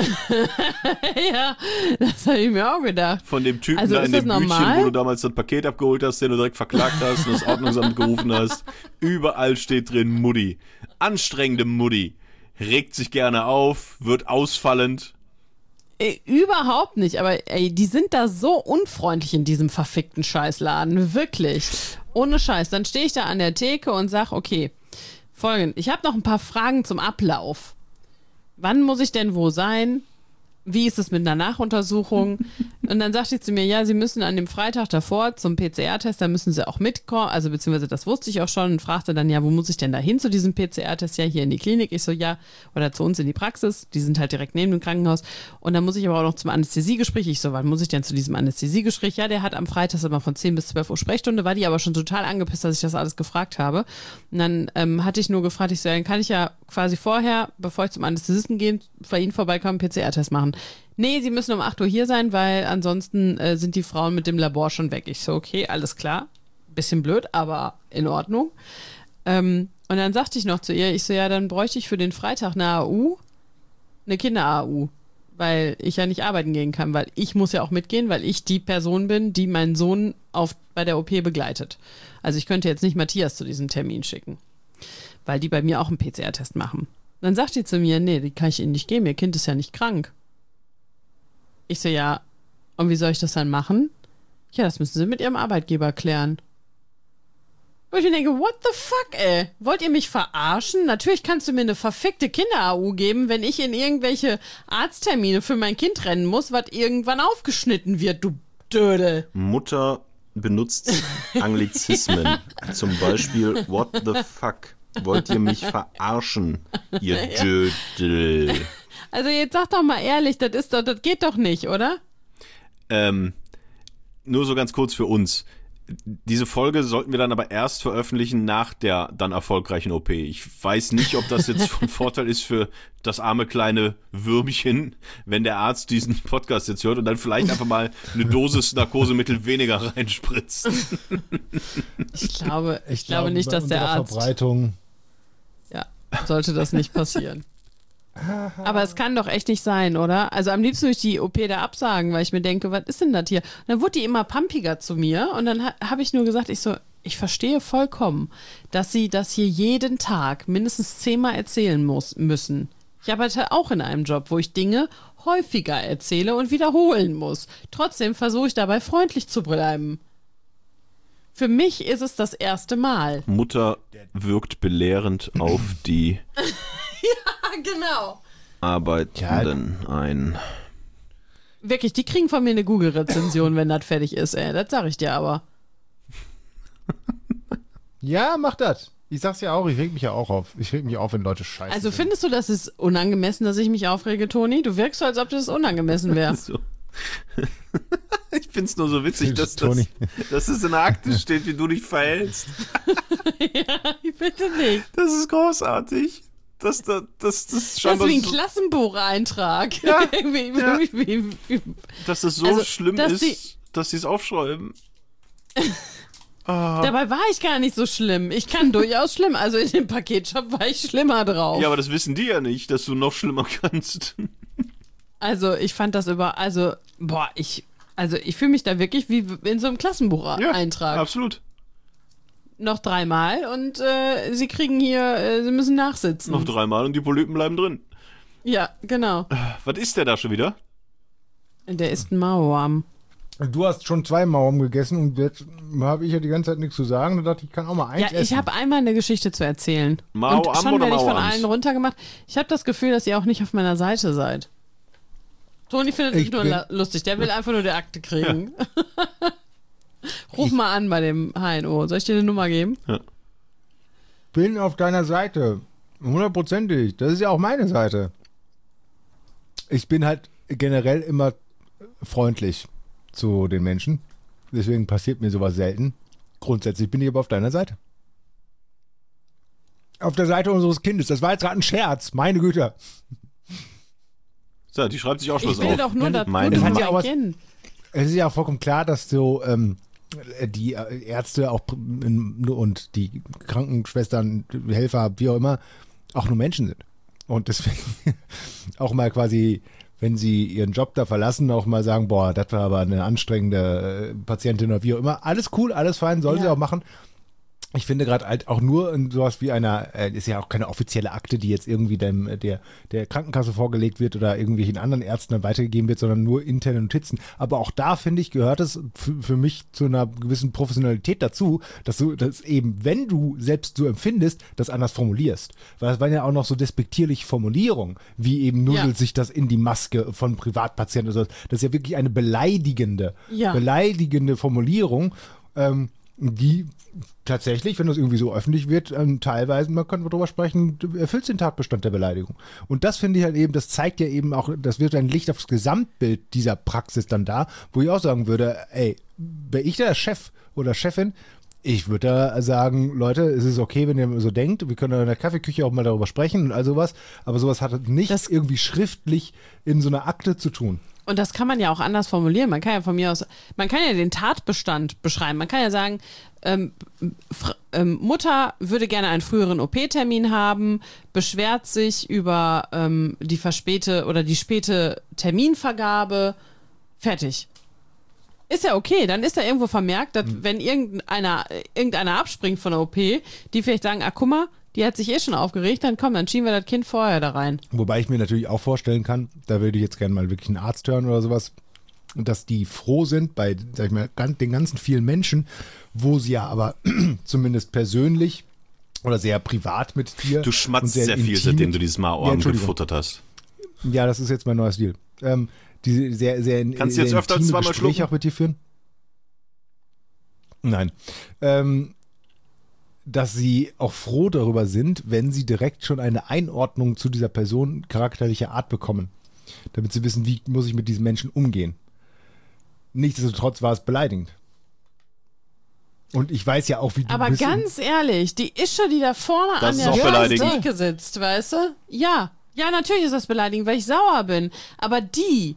Ja, das habe ich mir auch gedacht. Von dem Typen also da in dem Bütchen, normal? wo du damals das Paket abgeholt hast, den du direkt verklagt hast und das Ordnungsamt gerufen hast. Überall steht drin Mutti. Anstrengende Mutti. Regt sich gerne auf, wird ausfallend. Überhaupt nicht, aber die sind da so unfreundlich in diesem verfickten Scheißladen, wirklich. Ohne Scheiß. Dann stehe ich da an der Theke und sage, okay, folgendes, ich habe noch ein paar Fragen zum Ablauf. Wann muss ich denn wo sein? Wie ist es mit einer Nachuntersuchung? Und dann sagte sie zu mir, ja, Sie müssen an dem Freitag davor zum PCR-Test, da müssen Sie auch mitkommen, also beziehungsweise das wusste ich auch schon und fragte dann, ja, wo muss ich denn da hin zu diesem PCR-Test? Ja, hier in die Klinik. Ich so, ja, oder zu uns in die Praxis, die sind halt direkt neben dem Krankenhaus. Und dann muss ich aber auch noch zum Anästhesiegespräch. Ich so, wann muss ich denn zu diesem Anästhesiegespräch? Ja, der hat am Freitag immer von 10 bis 12 Uhr Sprechstunde, war die aber schon total angepisst, dass ich das alles gefragt habe. Und dann hatte ich nur gefragt, ich so, dann kann ich ja quasi vorher, bevor ich zum Anästhesisten gehe, bei Ihnen vorbeikommen, PCR-Test machen. Nee, Sie müssen um 8 Uhr hier sein, weil ansonsten sind die Frauen mit dem Labor schon weg. Ich so, okay, alles klar. Bisschen blöd, aber in Ordnung. Und dann sagte ich noch zu ihr, ich so, ja, dann bräuchte ich für den Freitag eine AU, eine Kinder-AU, weil ich ja nicht arbeiten gehen kann, weil ich muss ja auch mitgehen, weil ich die Person bin, die meinen Sohn bei der OP begleitet. Also ich könnte jetzt nicht Matthias zu diesem Termin schicken, weil die bei mir auch einen PCR-Test machen. Dann sagt die zu mir, nee, die kann ich Ihnen nicht geben, Ihr Kind ist ja nicht krank. Ich so, ja, und wie soll ich das dann machen? Ja, das müssen Sie mit Ihrem Arbeitgeber klären. Wo ich mir denke, what the fuck, ey? Wollt ihr mich verarschen? Natürlich kannst du mir eine verfickte Kinder-AU geben, wenn ich in irgendwelche Arzttermine für mein Kind rennen muss, was irgendwann aufgeschnitten wird, du Dödel. Mutter benutzt Anglizismen. Zum Beispiel, what the fuck? Wollt ihr mich verarschen, ihr Dödel? Also jetzt sag doch mal ehrlich, das geht doch nicht, oder? Nur so ganz kurz für uns. Diese Folge sollten wir dann aber erst veröffentlichen nach der dann erfolgreichen OP. Ich weiß nicht, ob das jetzt von Vorteil ist für das arme kleine Würmchen, wenn der Arzt diesen Podcast jetzt hört und dann vielleicht einfach mal eine Dosis Narkosemittel weniger reinspritzt. Ich glaube nicht, dass der Arzt... Verbreitung. Ja, sollte das nicht passieren. Aber es kann doch echt nicht sein, oder? Also am liebsten würde ich die OP da absagen, weil ich mir denke, was ist denn das hier? Und dann wurde die immer pumpiger zu mir und dann habe ich nur gesagt, ich verstehe vollkommen, dass sie das hier jeden Tag mindestens 10-mal erzählen müssen. Ich arbeite auch in einem Job, wo ich Dinge häufiger erzähle und wiederholen muss. Trotzdem versuche ich dabei freundlich zu bleiben. Für mich ist es das erste Mal. Mutter wirkt belehrend auf die Genau. Arbeitenden ein. Wirklich, die kriegen von mir eine Google-Rezension, wenn das fertig ist, ey. Das sag ich dir aber. Ja, mach das. Ich sag's ja auch, ich reg mich ja auch auf. Ich reg mich auf, wenn Leute scheiße Also sind. findest du, das ist unangemessen, dass ich mich aufrege, Toni? Du wirkst so, als ob das unangemessen wäre. So. Ich find's nur so witzig, dass Toni. dass es in der Akte steht, wie du dich verhältst. Ja, bitte nicht. Das ist großartig. Das Das ist scheinbar wie ein so, Klassenbucheintrag. Ja, Wie- dass das so Also, schlimm dass ist, dass sie es aufschreiben. Dabei war ich gar nicht so schlimm. Ich kann durchaus schlimm. Also in dem Paketshop war ich schlimmer drauf. Ja, aber das wissen die ja nicht, dass du noch schlimmer kannst. Also ich fand das ich fühle mich da wirklich wie in so einem Klassenbucheintrag. Absolut. Noch 3-mal und sie kriegen hier, sie müssen nachsitzen. Noch 3-mal und die Polypen bleiben drin. Ja, genau. Was ist der da schon wieder? Der ist ein Mauerarm. Du hast schon 2 Mauern gegessen und jetzt habe ich ja die ganze Zeit nichts zu sagen. Da dachte ich, kann auch mal eins Ja, essen. ich habe einmal eine Geschichte zu erzählen. Mauam Und schon oder werde ich von Mauams? allen runtergemacht. Ich habe das Gefühl, dass ihr auch nicht auf meiner Seite seid. Toni findet es Ich nur bin- lustig. Der will einfach nur die Akte kriegen. Ruf mal an bei dem HNO. Soll ich dir eine Nummer geben? Bin auf deiner Seite. 100%ig. Das ist ja auch meine Seite. Ich bin halt generell immer freundlich zu den Menschen. Deswegen passiert mir sowas selten. Grundsätzlich bin ich aber auf deiner Seite. Auf der Seite unseres Kindes. Das war jetzt gerade ein Scherz. Meine Güte. So, die schreibt sich auch Ich was will auf. doch nur das Meine Gute hat für ja auch mein was- Kind. Es ist ja auch vollkommen klar, dass so die Ärzte auch und die Krankenschwestern, Helfer, wie auch immer, auch nur Menschen sind. Und deswegen auch mal quasi, wenn sie ihren Job da verlassen, auch mal sagen, boah, das war aber eine anstrengende Patientin oder wie auch immer. Alles cool, alles fein, soll sie Ja. auch machen. Ich finde gerade halt auch nur in sowas wie einer, ist ja auch keine offizielle Akte, die jetzt irgendwie der Krankenkasse vorgelegt wird oder irgendwelchen anderen Ärzten dann weitergegeben wird, sondern nur interne Notizen. Aber auch da, finde ich, gehört es für mich zu einer gewissen Professionalität dazu, dass du das eben, wenn du selbst so empfindest, das anders formulierst. Weil es waren ja auch noch so despektierliche Formulierungen, wie eben nudelt sich das in die Maske von Privatpatienten oder so. Das ist ja wirklich eine beleidigende Formulierung, die tatsächlich, wenn das irgendwie so öffentlich wird, teilweise, man könnte drüber sprechen, erfüllt den Tatbestand der Beleidigung. Und das finde ich halt eben, das zeigt ja eben auch, das wird ein Licht aufs Gesamtbild dieser Praxis dann da, wo ich auch sagen würde, ey, wäre ich der Chef oder Chefin, ich würde da sagen, Leute, es ist okay, wenn ihr so denkt, wir können in der Kaffeeküche auch mal darüber sprechen und all sowas, aber sowas hat nicht irgendwie schriftlich in so einer Akte zu tun. Und das kann man ja auch anders formulieren. Man kann ja von mir aus, man kann ja den Tatbestand beschreiben. Man kann ja sagen, Mutter würde gerne einen früheren OP-Termin haben, beschwert sich über die späte Terminvergabe. Fertig. Ist ja okay, dann ist da irgendwo vermerkt, dass wenn irgendeiner abspringt von der OP, die vielleicht sagen, guck mal, die hat sich schon aufgeregt, dann komm, dann schieben wir das Kind vorher da rein. Wobei ich mir natürlich auch vorstellen kann, da würde ich jetzt gerne mal wirklich einen Arzt hören oder sowas, dass die froh sind bei, sag ich mal, den ganzen vielen Menschen, wo sie ja aber zumindest persönlich oder sehr privat mit dir. Du schmatzt und sehr viel, intim seitdem mit- du dieses Ja, Mauarm Entschuldigung. gefuttert hast. Ja, das ist jetzt mein neuer Stil. Die sehr Kannst du jetzt sehr öfter als intime zweimal Gespräche schlucken? auch mit dir führen? Nein. Dass sie auch froh darüber sind, wenn sie direkt schon eine Einordnung zu dieser Person charakterlicher Art bekommen. Damit sie wissen, wie muss ich mit diesem Menschen umgehen. Nichtsdestotrotz war es beleidigend. Und ich weiß ja auch, wie du Aber bist. ganz ehrlich, die Ische, die da vorne Das an ist der auch beleidigend. Theke sitzt, weißt du? Ja. Ja, natürlich ist das beleidigend, weil ich sauer bin. Aber die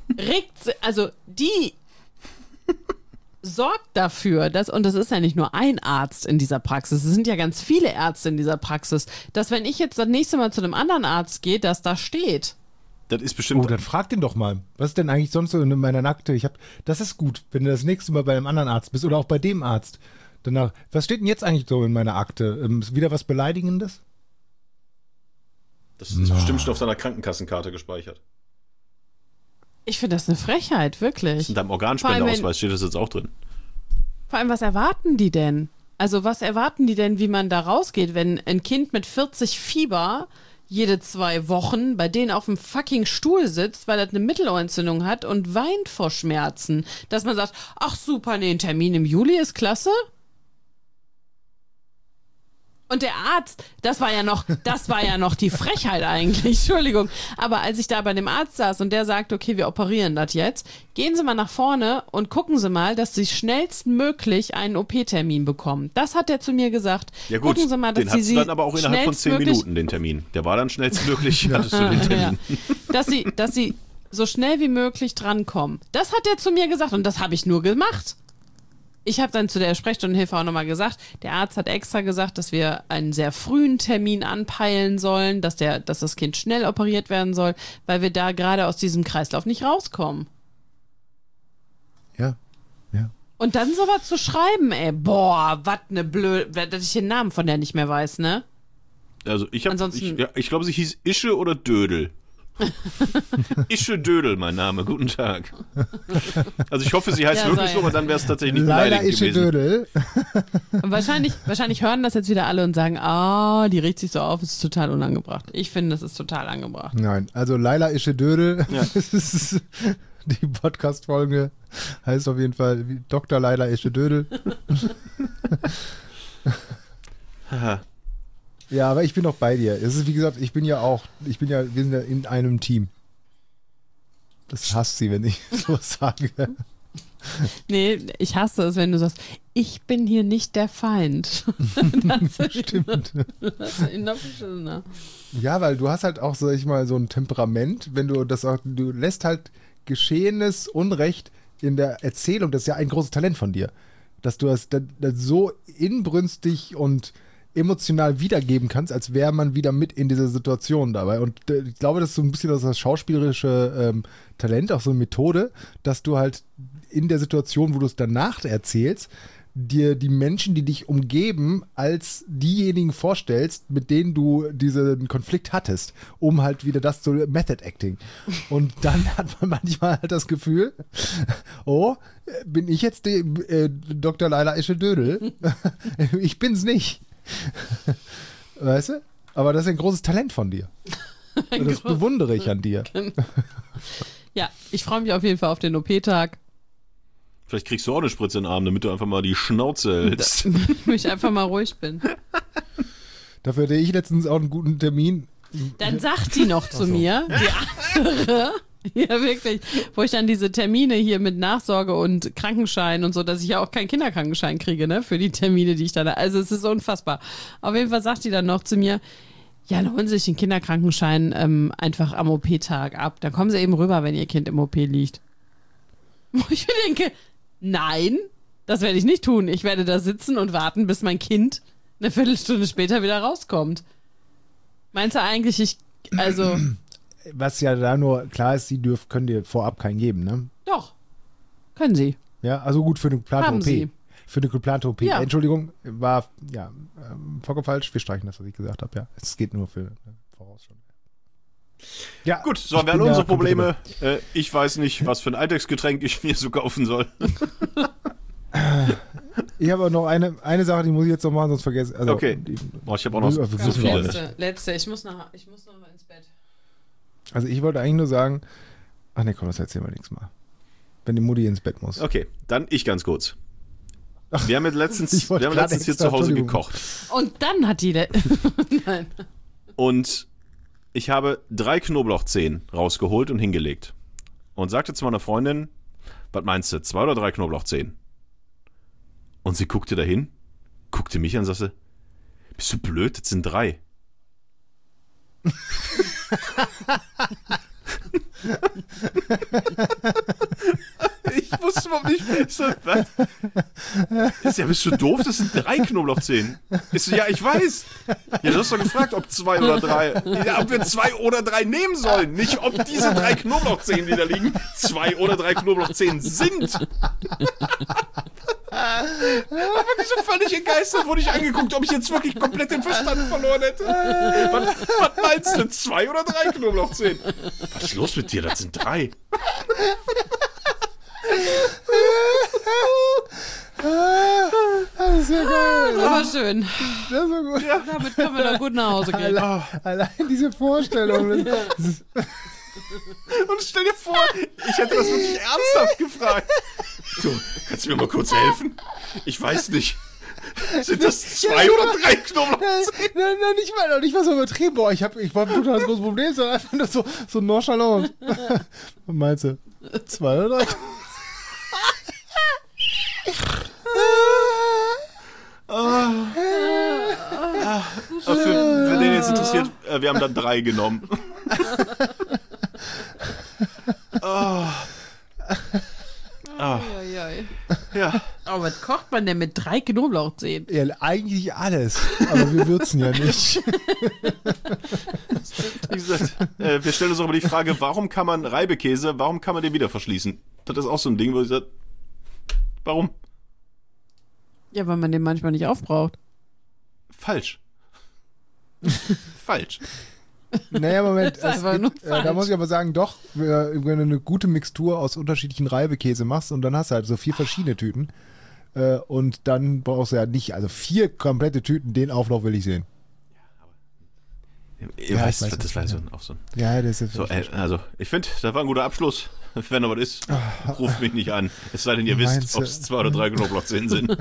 sorgt dafür, und das ist ja nicht nur ein Arzt in dieser Praxis, es sind ja ganz viele Ärzte in dieser Praxis, dass wenn ich jetzt das nächste Mal zu einem anderen Arzt gehe, dass da steht. Das ist bestimmt. Oh, dann frag den doch mal. Was ist denn eigentlich sonst so in meiner Akte? Das ist gut, wenn du das nächste Mal bei einem anderen Arzt bist oder auch bei dem Arzt. Danach, was steht denn jetzt eigentlich so in meiner Akte? Ist wieder was Beleidigendes? Das ist bestimmt schon auf deiner Krankenkassenkarte gespeichert. Ich finde das eine Frechheit, wirklich. In deinem Organspendeausweis steht das jetzt auch drin. Vor allem, was erwarten die denn? Also was erwarten die denn, wie man da rausgeht, wenn ein Kind mit 40 Fieber jede 2 Wochen bei denen auf dem fucking Stuhl sitzt, weil er eine Mittelohrentzündung hat und weint vor Schmerzen? Dass man sagt, ach super, nee, ein Termin im Juli ist klasse. Und der Arzt, das war ja noch die Frechheit eigentlich, Entschuldigung. Aber als ich da bei dem Arzt saß und der sagt, okay, wir operieren das jetzt, gehen Sie mal nach vorne und gucken Sie mal, dass Sie schnellstmöglich einen OP-Termin bekommen. Das hat er zu mir gesagt. Ja gut, gucken Sie mal, dass den hattest Sie du dann aber auch innerhalb von 10 Minuten, den Termin. Der war dann schnellstmöglich, hattest du den Termin. Ja. Dass Sie so schnell wie möglich drankommen. Das hat er zu mir gesagt und das habe ich nur gemacht. Ich habe dann zu der Sprechstundenhilfe auch nochmal gesagt, der Arzt hat extra gesagt, dass wir einen sehr frühen Termin anpeilen sollen, dass das Kind schnell operiert werden soll, weil wir da gerade aus diesem Kreislauf nicht rauskommen. Ja. Und dann sowas zu schreiben, ey, boah, was ne blöd, dass ich den Namen von der nicht mehr weiß, ne? Also ich Ansonsten- glaube, sie hieß Ische oder Dödel. Ische Dödel, mein Name. Guten Tag. Also ich hoffe, sie heißt Ja, wirklich sei- so, aber dann wäre es tatsächlich nicht Leider beleidigend Ische gewesen. Dödel. Und wahrscheinlich hören das jetzt wieder alle und sagen, die regt sich so auf, es ist total unangebracht. Ich finde, das ist total angebracht. Nein, also Laila Ische Dödel. Ja. Das ist die Podcast-Folge heißt auf jeden Fall Dr. Laila Ische Dödel. Haha. Ja, aber ich bin noch bei dir. Es ist, wie gesagt, wir sind ja in einem Team. Das hasst sie, wenn ich so sage. Nee, ich hasse es, wenn du sagst, ich bin hier nicht der Feind. Stimmt. Das ist noch beschissener. Ja, weil du hast halt auch, sag ich mal, so ein Temperament, wenn du du lässt halt geschehenes Unrecht in der Erzählung, das ist ja ein großes Talent von dir, dass du das so inbrünstig und emotional wiedergeben kannst, als wäre man wieder mit in dieser Situation dabei. Und ich glaube, das ist so ein bisschen das schauspielerische Talent, auch so eine Methode, dass du halt in der Situation, wo du es danach erzählst, dir die Menschen, die dich umgeben, als diejenigen vorstellst, mit denen du diesen Konflikt hattest, um halt wieder das zu Method Acting. Und dann hat man manchmal halt das Gefühl, oh, bin ich jetzt die Dr. Laila Ische Dödel? Ich bin's nicht. Weißt du? Aber das ist ein großes Talent von dir. Und das bewundere ich an dir. Ja, ich freue mich auf jeden Fall auf den OP-Tag. Vielleicht kriegst du auch eine Spritze in den Arm, damit du einfach mal die Schnauze hältst. Damit ich einfach mal ruhig bin. Dafür hatte ich letztens auch einen guten Termin. Dann sagt die noch zu mir, die andere, ja wirklich, wo ich dann diese Termine hier mit Nachsorge und Krankenschein und so, dass ich ja auch keinen Kinderkrankenschein kriege, ne, für die Termine, die ich dann, also es ist unfassbar. Auf jeden Fall sagt die dann noch zu mir, ja, dann holen Sie sich den Kinderkrankenschein einfach am OP-Tag ab. Dann kommen Sie eben rüber, wenn Ihr Kind im OP liegt. Wo ich mir denke, nein, das werde ich nicht tun. Ich werde da sitzen und warten, bis mein Kind eine Viertelstunde später wieder rauskommt. Meinst du eigentlich, Was ja da nur klar ist, sie können dir vorab keinen geben, ne? Doch, können Sie. Ja, also gut für eine geplante Haben OP. Sie. Für eine geplante OP. Ja. Entschuldigung, war, ja, vollkommen falsch. Wir streichen das, was ich gesagt habe, ja. Es geht nur für Vorausschau. Ja, Gut, so haben wir bin alle unsere da komplett Probleme. Ich weiß nicht, was für ein Alltagsgetränk ich mir so kaufen soll. Ich habe aber noch eine Sache, die muss ich jetzt noch machen, sonst vergesse also, Okay. Boah, ich habe auch noch so so viele. Letzte. Ich muss noch mal ins Bett. Also ich wollte eigentlich nur sagen, ach nee, komm, das erzählen wir nächstes Mal. Wenn die Mutti ins Bett muss. Okay, dann ich ganz kurz. Wir haben Ich letztens wollte hier gerade zu extra, Hause Entschuldigung. gekocht. Und dann hat die... Nein. Und ich habe 3 Knoblauchzehen rausgeholt und hingelegt. Und sagte zu meiner Freundin, was meinst du, 2 oder 3 Knoblauchzehen? Und sie guckte dahin, guckte mich an und sagte, bist du blöd, das sind 3. Ich wusste überhaupt nicht. Ich so, was? Ist ja, bist du doof? Das sind 3 Knoblauchzehen. Ich so, ja, ich weiß. Ja, du hast doch gefragt, ob 2 oder 3. Ja, ob wir 2 oder 3 nehmen sollen. Nicht, ob diese 3 Knoblauchzehen, die da liegen, 2 oder 3 Knoblauchzehen sind. Aber wirklich so völlig entgeistert wurde ich angeguckt, ob ich jetzt wirklich komplett den Verstand verloren hätte. Was meinst du, 2 oder 3 Knoblauchzehen? Was ist los mit dir? Das sind 3. Das ist ja geil. Das war schön. Das war gut. Ja. Damit können wir da gut nach Hause gehen. Allein diese Vorstellung. Das ist, Und stell dir vor, ich hätte das wirklich ernsthaft gefragt. Du, kannst du mir mal kurz helfen? Ich weiß nicht. Sind das 2 oder 3 Knoblauchzehen? nein, nicht mal so übertrieben. Boah, ich war ein total großes Problem, sondern einfach nur so nonchalant. Was meinst du? 2 oder 3? Für den jetzt interessiert, wir haben dann 3 genommen. Ja. Aber was kocht man denn mit 3 Knoblauchzehen? Ja, eigentlich alles. Aber wir würzen ja nicht. Wie gesagt, wir stellen uns auch immer die Frage, warum kann man Reibekäse, warum kann man den wieder verschließen? Das ist auch so ein Ding, wo ich sage, warum? Ja, weil man den manchmal nicht aufbraucht. Falsch. Falsch. Naja, Moment. Das ist einfach nur falsch. Da muss ich aber sagen, doch, wenn du eine gute Mixtur aus unterschiedlichen Reibekäse machst und dann hast du halt so 4 verschiedene Tüten und dann brauchst du ja nicht, also 4 komplette Tüten, den Auflauf will ich sehen. Das war auch so. Ja, das ist So, also, ich finde, das war ein guter Abschluss. Wenn noch was ist, ruft mich nicht an. Es sei denn, ihr wisst, ob es 2 oder 3 Knoblauchzehen sind.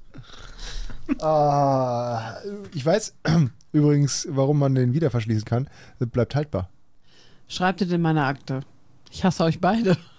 Ich weiß übrigens, warum man den wieder verschließen kann. Das bleibt haltbar. Schreibt es in meine Akte. Ich hasse euch beide.